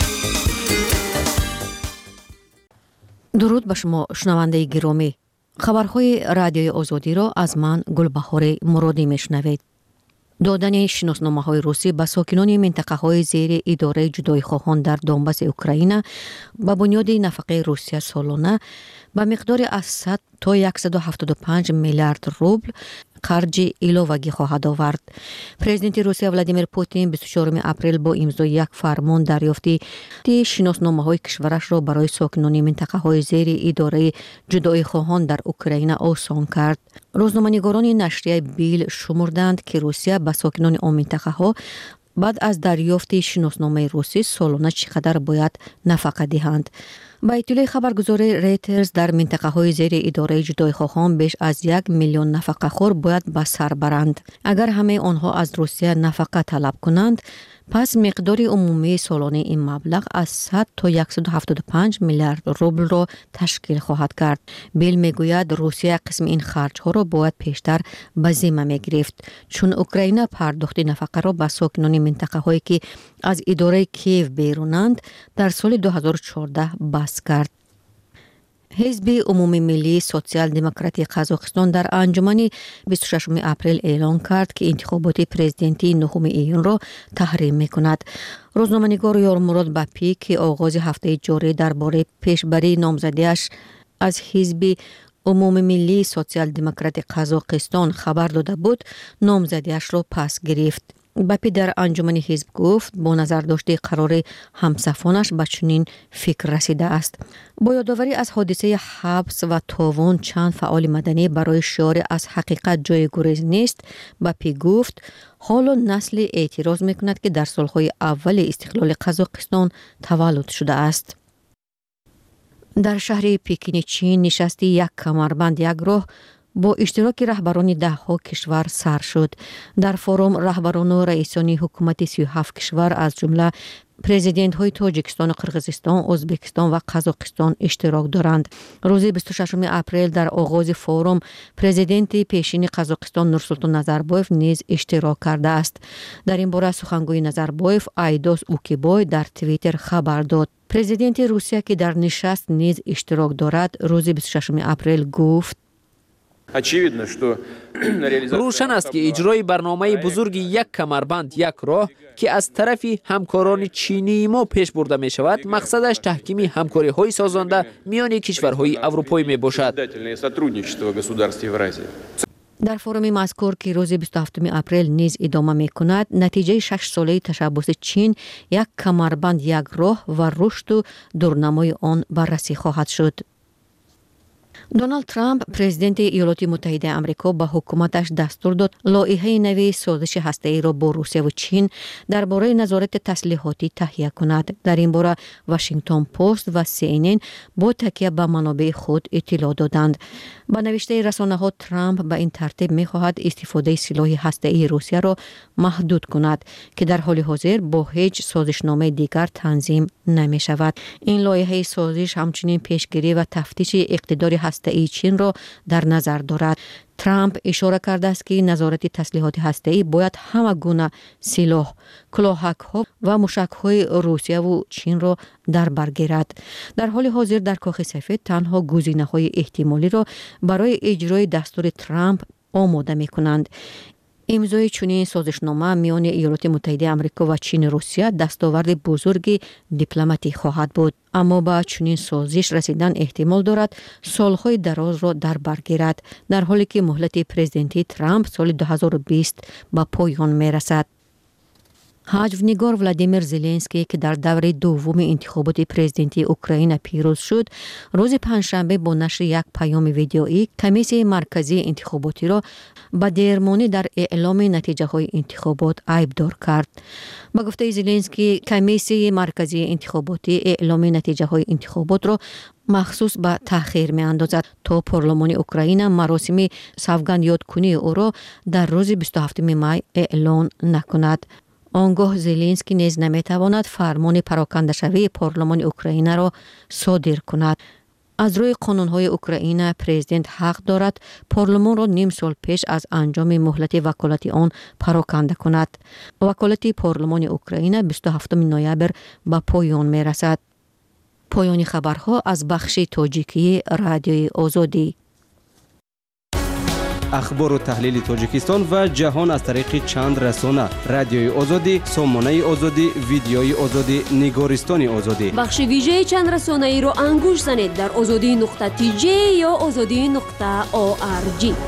درود به شما شنونده گرامی. خبرهای رادیوی آزادی را از من گلبهار مرادی میشنوید. دادن شناسنامه‌های روسی به ساکنان منطقه‌های زیر اداره جدایی‌خواهان در دونباس اوکراین به بنیاد نفقه روسیه سالانه به مقدار از صد تا صد و هفتاد و پنج میلیارد روبل خرج علاوگی خواهد آورد. پرزیدنت روسیه ولادیمیر پوتین بیست و چهارم اپریل با امضای یک فرمان دریافتی شناسنامه‌های کشورش را برای ساکنان منطقه‌های زیر اداره جدایی‌خواهان در اوکراین آسان کرد. روزنامه‌نگاران نشریه بیل شمردند که روسیه به ساکنان آن منطقه‌ها بعد از دریافت شناسنامه روسی سالانه چقدر باید نفقه دهند. با اطلاع خبرگزاری ریترز در منطقه های زیر اداره جدایی‌خواهان بیش از یک میلیون نفقه خور باید به سر برند. اگر همه آنها از روسیه نفقه طلب کنند، پس مقدار عمومی سالانه این مبلغ از صد تا صد و هفتاد و پنج میلیارد روبل را تشکیل خواهد کرد. بیل میگوید روسیه قسم این خرج ها را باید پیشتر به ذمه میگرفت، چون اوکراین پرداخت نفقه را به ساکنان منطقه هایی که از اداره کیف بیرونند در سال دو هزار و چهارده بس کرد. حزب عمومی ملی سوسیال دموکراتی قزاقستان در انجمن بیست و ششم اپریل اعلام کرد که انتخابات پرزیدنتی نهم ایون را تحریم می‌کند. روزنامه‌نگار یارمراد بپی که آغاز هفته جاری درباره پیشبری نامزدیش از حزب عمومی ملی سوسیال دموکراتی قزاقستان خبر داده بود، نامزدیش را پس گرفت. بپی در انجمن حزب گفت با نظر داشته قرار همصفانش به چنین فکر رسیده است. با یادآوری از حادثه حبس و تاوان چند فعال مدنی برای شعار از حقیقت جای گریز نیست، بپی گفت حالا نسل اعتراض میکند که در سالهای اول استقلال قزاقستان تولد شده است. در شهر پکین چین نشستی یک کمربند یک راه با اشتراک رهبران ده ها کشور سر شد. در فروم رهبران و رئیسان حکومت سی و هفت کشور از جمله پرزیدنت های تاجیکستان و قرقیزستان، ازبکستان و قزاقستان اشتراک دارند. روز بیست و ششم اپریل در آغاز فروم پرزیدنت پیشین قزاقستان نورسولطان نظربایف نیز اشتراک کرده است. در این باره سخنگوی نظربایف ایدوس اوکیبای در توییتر خبر داد. پرزیدنت روسیه که در نشست نیز اشتراک دارد روز بیست و ششم اپریل گفت روشن است که اجرای برنامه بزرگ یک کمربند یک راه که از طرف همکاران چینی ما پیش برده می شود مقصدش تحکیم همکاری های سازنده میان کشورهای اروپایی می باشد. در فروم مذکور که روز بیست و هفتم اپریل نیز ادامه می کند، نتیجه شش ساله تشبث چین یک کمربند یک راه و رشد و دورنمای آن بررسی خواهد شد. دونالد ترامپ پرزیدنت ایالات متحده آمریکا به حکومتش دستور داد لایحه نوی سازش هسته‌ای را با روسیه و چین درباره نظارت تسلیحاتی تهیه کند. در این باره واشنگتن پست و سی ان ان با تکیه به منابع خود اطلاع دادند. با نوشته رسانه‌ها ترامپ به این ترتیب می‌خواهد استفاده سلاح هسته‌ای روسیه را محدود کند که در حال حاضر با هیچ سازشنامه دیگر تنظیم نمی‌شود. این لایحه سازش همچنین پیشگیری و تفتیش اقتدار هسته‌ای چین را در نظر دارد. ترامپ اشاره کرده است که نظارت تسلیحات هسته‌ای باید همه گونه سلاح، کلاهک‌ها و موشک‌های روسیه و چین را در بر گیرد. در حال حاضر در کاخ سفید تنها گزینه‌های احتمالی را برای اجرای دستور ترامپ آماده می‌کنند. امضای چنین سازشنامه میان ایالات متحده آمریکا و چین روسیه دستاورد بزرگ دیپلماتی خواهد بود، اما با چنین سازش رسیدن احتمال دارد سالهای دراز را در بر گیرد، در حالی که مهلت پرزیدنتی ترامپ سال دو هزار و بیست به پایان می رسد. حجم‌نگار ولادیمیر زلنسکی که در دوره دوم انتخابات پرزیدنتی اوکراین پیروز شد، روز پنجشنبه با نشر یک پیام ویدیویی کمیسیون مرکزی انتخاباتی را به دیرمانی در اعلام نتیجه های انتخابات عیبدار کرد. با گفته زلنسکی، کمیسیون مرکزی انتخاباتی اعلام نتیجه های انتخابات را مخصوص به تأخیر می اندازد تا پارلمان اوکراین مراسم سوگند یادکنی او را در روز بیست و هفتم می اعلان نکند. آنگاه زلنسکی نیز نمیتواند فرمان پراکنده شوی پارلمان اوکراین را صادر کند. از روی قانون‌های اوکراین پرزیدنت حق دارد پارلمان را نیم سال پیش از انجام مهلت وکالت آن پراکنده کند. وکالت پارلمان اوکراین بیست و هفتم نوامبر به پایان میرسد. پایان خبرها از بخش تاجیکی رادیوی آزادی. اخبار و تحلیل تاجیکستان و جهان از طریق چند رسانه: رادیوی آزادی، سامانه آزادی، ویدیوی آزادی، نگارستان آزادی. بخش ویژه چند رسانه ای رو انگوش زنید در آزادی نقطه تی جی یا آزادی نقطه او آر جی.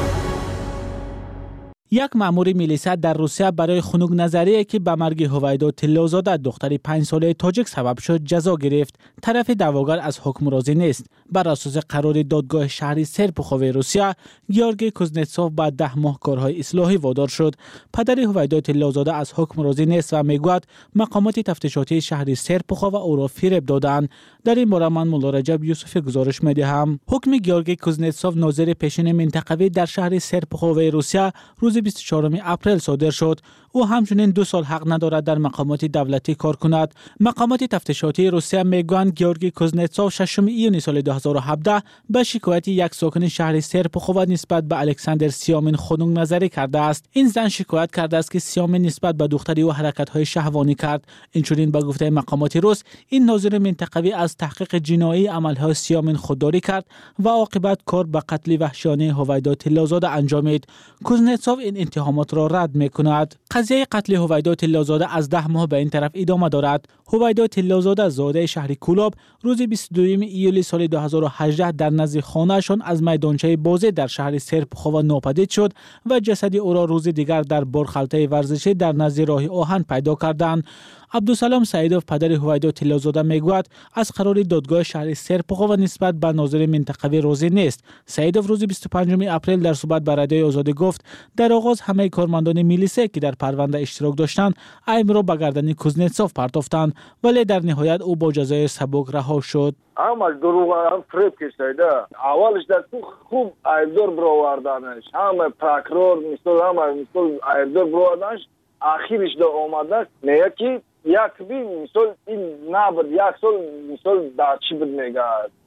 یک مأمور میلیسا در روسیه برای خنک نظریه که به مرگ هویدا تلوزاده دختری پنج ساله تاجیک سبب شد جزا گرفت. طرف دعواگر از حکم راضی نیست. بر اساس قرار دادگاه شهری سرپخوو روسیه، گیورگی کوزنتسوف بعد ده ماه کارهای اصلاحی وادار شد. پدر هویدا تلوزاده از حکم راضی نیست و میگوید مقامات تفتیشاتی شهری سرپخوو او را فریب دادند. در این باره من مولا رجب یوسفی گزارش میدهم. حکم گیورگی کوزنتسوف ناظر پیشین منطقوی در شهر سرپخوو روسیه روز بیست و چهارم اپریل صادر شد. او همچنین دو سال حق ندارد در مقامات دولتی کار کند. مقامات تفتیشاتی روسیه میگویند گیورگی کوزنتسوف ششم ایون سال دو هزار و هفده به شکایت یک ساکن شهر سرپخوو نسبت به الکساندر سیامین خنک نظری کرده است. این زن شکایت کرده است که سیامین نسبت به دختری او حرکت‌های شهوانی کرد. اینچنین به گفته مقامات روس، این ناظر منطقوی از تحقیق جنایی عمل‌های سیامین خودداری کرد و عاقبت کار به قتل وحشیانه هویدا تلوزاده انجامید. کوزنتسوف این اتهامات را رد می‌کند. قضیه قتل هویدا تلوزاده از ده ماه به این طرف ادامه دارد. هویدا تلوزاده زاده شهر کولاب روز بیست و دوم ایولی سال دو هزار و هجده در نزد خانه‌شان از میدانچه بازی در شهر سرپخوو ناپدید شد و جسد او را روز دیگر در بارخلطه ورزشی در نزد راه آهن پیدا کردند. عبدالسلام سعیدوف پدر هویدا تلوزاده میگوید از قرار دادگاه شهر سرپخوو نسبت به ناظر منطقوی راضی نیست. سعیدوف روز بیست و پنجم اپریل در صحبت با رادیوی آزادی گفت در آغاز همه کارمندان میلیسه که در پرونده اشتراک داشتند عیب را به گردن کوزنتسوف پرداختند، ولی در نهایت او با جزای سبک رها شد. همش دروغ هم فریب کشیده. اولش در خوب عیبدار برآوردنش، همه پروکرور مثل همه مثل عیبدار برآوردنش، آخرش دا آمده میگه که یک بی مثل این نبود یک سال مثل در چی بود میگه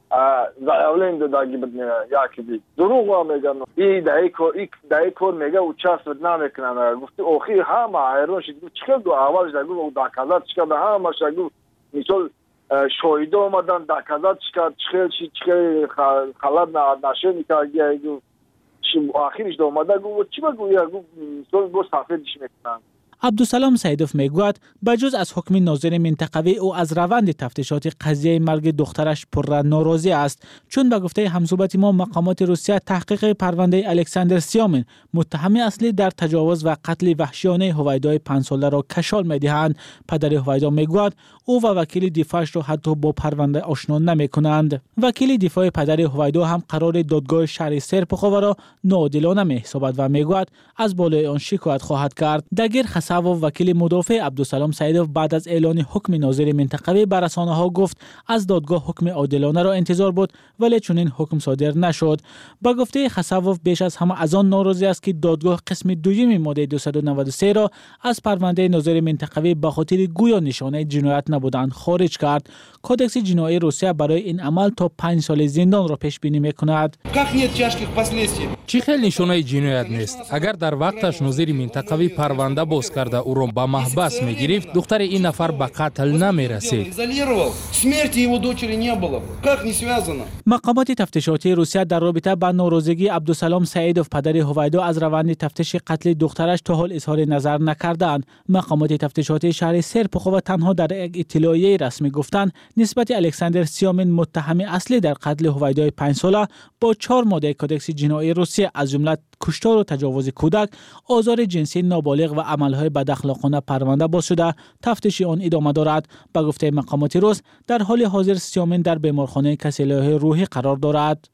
زایولین دا داگی بود میگه یک بی دروغ هم میگه ای دایی کار ای دایی کار میگه او چست بود نمیکنه. گفتی آخی همه ایران شد چکل دو اولش دا گفت او داکازات چکل دا همه شد گفت مثل شایده آمدن داکازات چکل چکل چی چکل خلط نشه میکرد آخرش دا آمده گفت چی بگو یا گفت مثل گفت سفیدش میکنن. عبدالسلام سعیدوف میگوید بجز از حکم ناظر منطقوی او از روند تفتیشات قضیه مرگ دخترش پر ناراضی است، چون به گفته همصحبت ما مقامات روسیه تحقیق پرونده الکساندر سیامین متهم اصلی در تجاوز و قتل وحشیانه هویدای پنج ساله را کشال میدهند. پدر هویدا میگوید او و وکیل دفاعش را حتی با پرونده آشنا نمیکنند. وکیل دفاع پدر هویدا هم قرار دادگاه شهر سرپخوو را ناعادلانه میحسابد و میگوید از بالای آن شکایت خواهد کرد. دگر و وکیل مدافع عبدالسلام سعیدوف بعد از اعلان حکم ناظر منطقوی بر رسانه‌ها گفت از دادگاه حکم عادلانه را انتظار بود، ولی چنین حکم صادر نشد. با گفته خسوف بیش از همه از آن ناراضی است که دادگاه قسم دوم ماده دویست و نود و سه را از پرونده ناظر منطقوی به خاطر گویا نشانه جنایت نبودن خارج کرد. کدکس جنایی روسیه برای این عمل تا پنج سال زندان را پیش بینی می‌کند. چی خیلی نشانه جنایت نیست. اگر در وقتش ناظر منطقوی پرونده باز کرده او را به محبس می‌گرفت، دختر این نفر به قتل نمی‌رسید. مقامات تفتیشاتی روسیه در رابطه با ناراضگی عبدالسلام سعیدوف پدر هویدا از روند تفتیش قتل دخترش تا حال اظهار نظر نکردند. مقامات تفتیشاتی شهر سرپخوو تنها در یک اطلاعیه رسمی گفتند نسبت الکساندر سیامین متهم اصلی در قتل هویدای پنج ساله با چهار ماده کدکس جنایی روسیه از جمله کشتار و تجاوز کودک، آزار جنسی نابالغ و عملهای بداخلاقانه پرونده باز شده. تفتیش آن ادامه دارد. به گفته مقامات روس، در حال حاضر سیامین در بیمارخانه کسیله‌های روحی قرار دارد.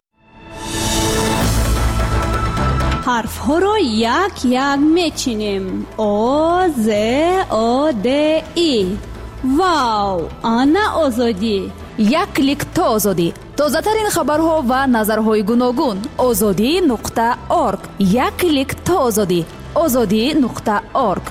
حرف ها را یک یک میچینیم. آ ز آ د ای. واو، آنا آزادی. یک کلیک تا آزادی. تازه ترین خبرها و نظرهای گوناگون. آزادی نقطه اورگ. یک کلیک تا آزادی. آزادی نقطه اورگ.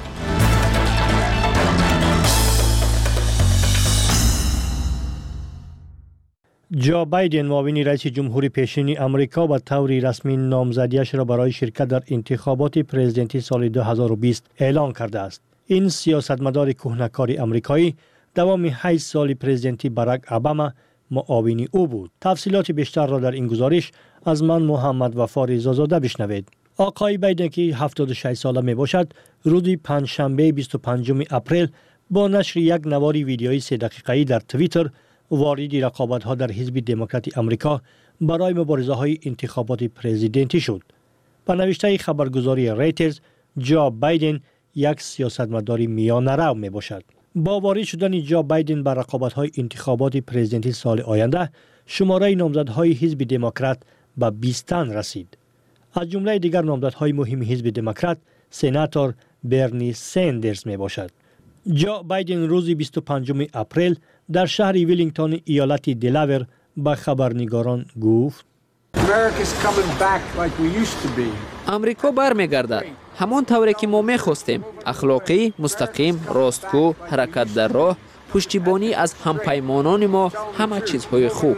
جو بایدن معاون رئیس جمهوری پیشین امریکا به طور رسمی نامزدیش را برای شرکت در انتخابات پرزیدنتی سال دو هزار و بیست اعلان کرده است. این سیاستمدار کهنه‌کار امریکایی دوام هشت سال پرزیدنتی باراک اوباما معاون او بود. تفصیلات بیشتر را در این گزارش از من محمد وفا رضازاده بشنوید. آقای بایدن که هفتاد و شش ساله می باشد، روز پنجشنبه بیست و پنجم اپریل با نشر یک نواری ویدیویی سه دقیقه‌ای در توییتر وارد رقابت‌ها در حزب دموکرات آمریکا برای مبارزه‌های انتخابات پرزیدنتی شد. با نوشته خبرگزاری ریترز، جو بایدن یک سیاستمدار میانه‌رو میباشد. با وارد شدن جو بایدن به رقابت‌های انتخابات پرزیدنتی سال آینده، شماره نامزدهای حزب دموکرات به بیست تن رسید. از جمله دیگر نامزدهای مهم حزب دموکرات، سناتور برنی سندرز میباشد. جو بایدن روز بیست و پنجم اپریل در شهر ویلینگتون ایالت دلاور به خبرنگاران گفت: امریکا برمیگردد همان طوری که ما می‌خواستیم، اخلاقی، مستقیم، راستگو، حرکت در راه، پشتیبانی از همپیمانان ما، همه چیزهای خوب.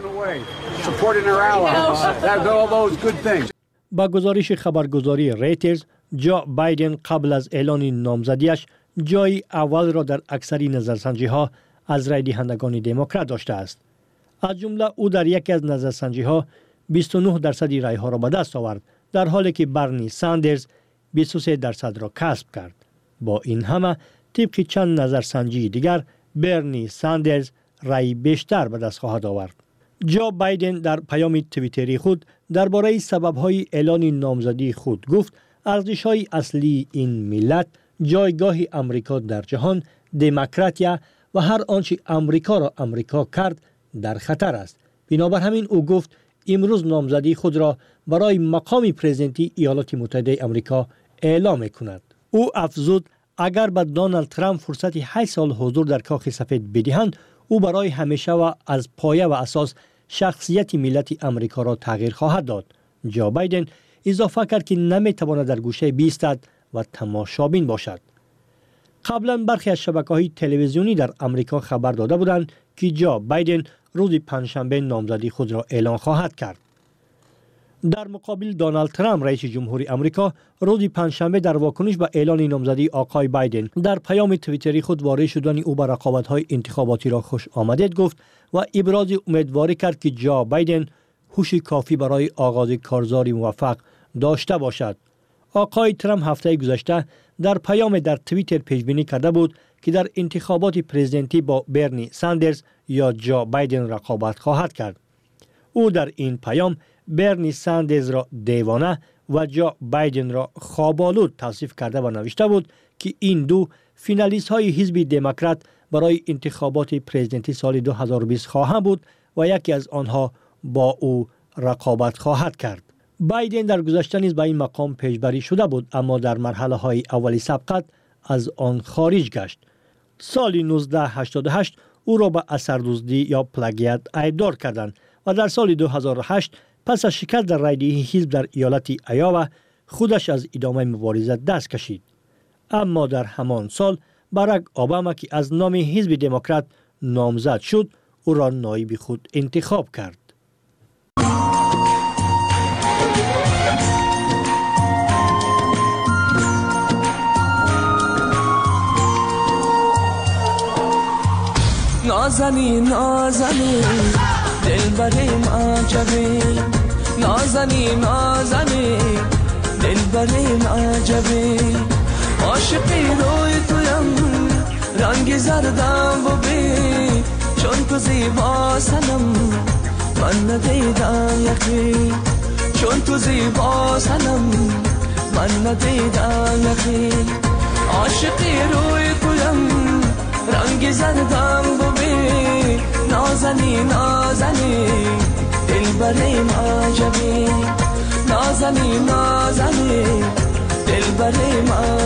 با گزارش خبرگزاری ریترز، جو بایدن قبل از اعلان نامزدیش جای اول را در اکثر نظرسنجی‌ها از رای دهندگان دموکرات داشته است. از جمله او در یکی از نظرسنجی‌ها بیست و نه درصد رای ها را به دست آورد، در حالی که برنی ساندرز بیست و سه درصد را کسب کرد. با این همه طبق چند نظرسنجی دیگر برنی ساندرز رای بیشتر به دست خواهد آورد. جو بایدن در پیام توییتری خود درباره سبب‌های اعلان نامزدی خود گفت: ارزش‌های اصلی این ملت، جایگاه امریکا در جهان، دموکراتیا و هر آنچه امریکا را امریکا کرد در خطر است. بنابر همین او گفت امروز نامزدی خود را برای مقام پرزیدنتی ایالات متحده امریکا اعلام می‌کند. او افزود اگر به دونالد ترامپ فرصت هشت سال حضور در کاخ سفید بدهند، او برای همیشه و از پایه و اساس شخصیت ملت امریکا را تغییر خواهد داد. جو بایدن اضافه کرد که نمی‌تواند در گوشه بایستد و تماشابین باشد. قبلا برخی از شبکه‌های تلویزیونی در امریکا خبر داده بودند که جو بایدن روز پنجشنبه نامزدی خود را اعلان خواهد کرد. در مقابل دونالد ترامپ رئیس جمهوری امریکا روز پنجشنبه در واکنش به اعلان نامزدی آقای بایدن در پیام توییتری خود وارد شدن او به رقابت‌های انتخاباتی را خوش آمدید گفت و ابراز امیدواری کرد که جو بایدن هوش کافی برای آغاز کارزاری موفق داشته باشد. آقای ترامپ هفته گذشته در پیام در توییتر پیش بینی کرده بود که در انتخابات پرزیدنتی با برنی ساندرز یا جو بایدن رقابت خواهد کرد. او در این پیام برنی ساندرز را دیوانه و جو بایدن را خواب‌آلود توصیف کرده و نوشته بود که این دو فینالیست های حزب دموکرات برای انتخابات پرزیدنتی سال دو هزار و بیست خواهند بود و یکی از آنها با او رقابت خواهد کرد. بایدن در گذشته نیز به این مقام پیشبری شده بود، اما در مرحله های اولی سبقت از آن خارج گشت. سال نوزده هشتاد و هشت او را به اثردزدی یا پلاگیات ایبدار کردند و در سال دو هزار و هشت پس از شکست در رایدهی حزب در ایالت ایاوا خودش از ادامه مبارزه دست کشید. اما در همان سال باراک اوباما که از نام حزب دموکرات نامزد شد، او را نایب خود انتخاب کرد. نازنین نازنین دلبریم عجبی، نازنین نازنین دلبریم عجبی، عاشقی روی تویم رنگ زردم و بی، چون تو زیبا سنم من ندیدم یکی، چون تو زیبا سنم من ندیدن نخیل عاشقی روی کلم رنگ زردم ببین نازنی نازنی دل بریم عجبی نازنی نازنی دل بریم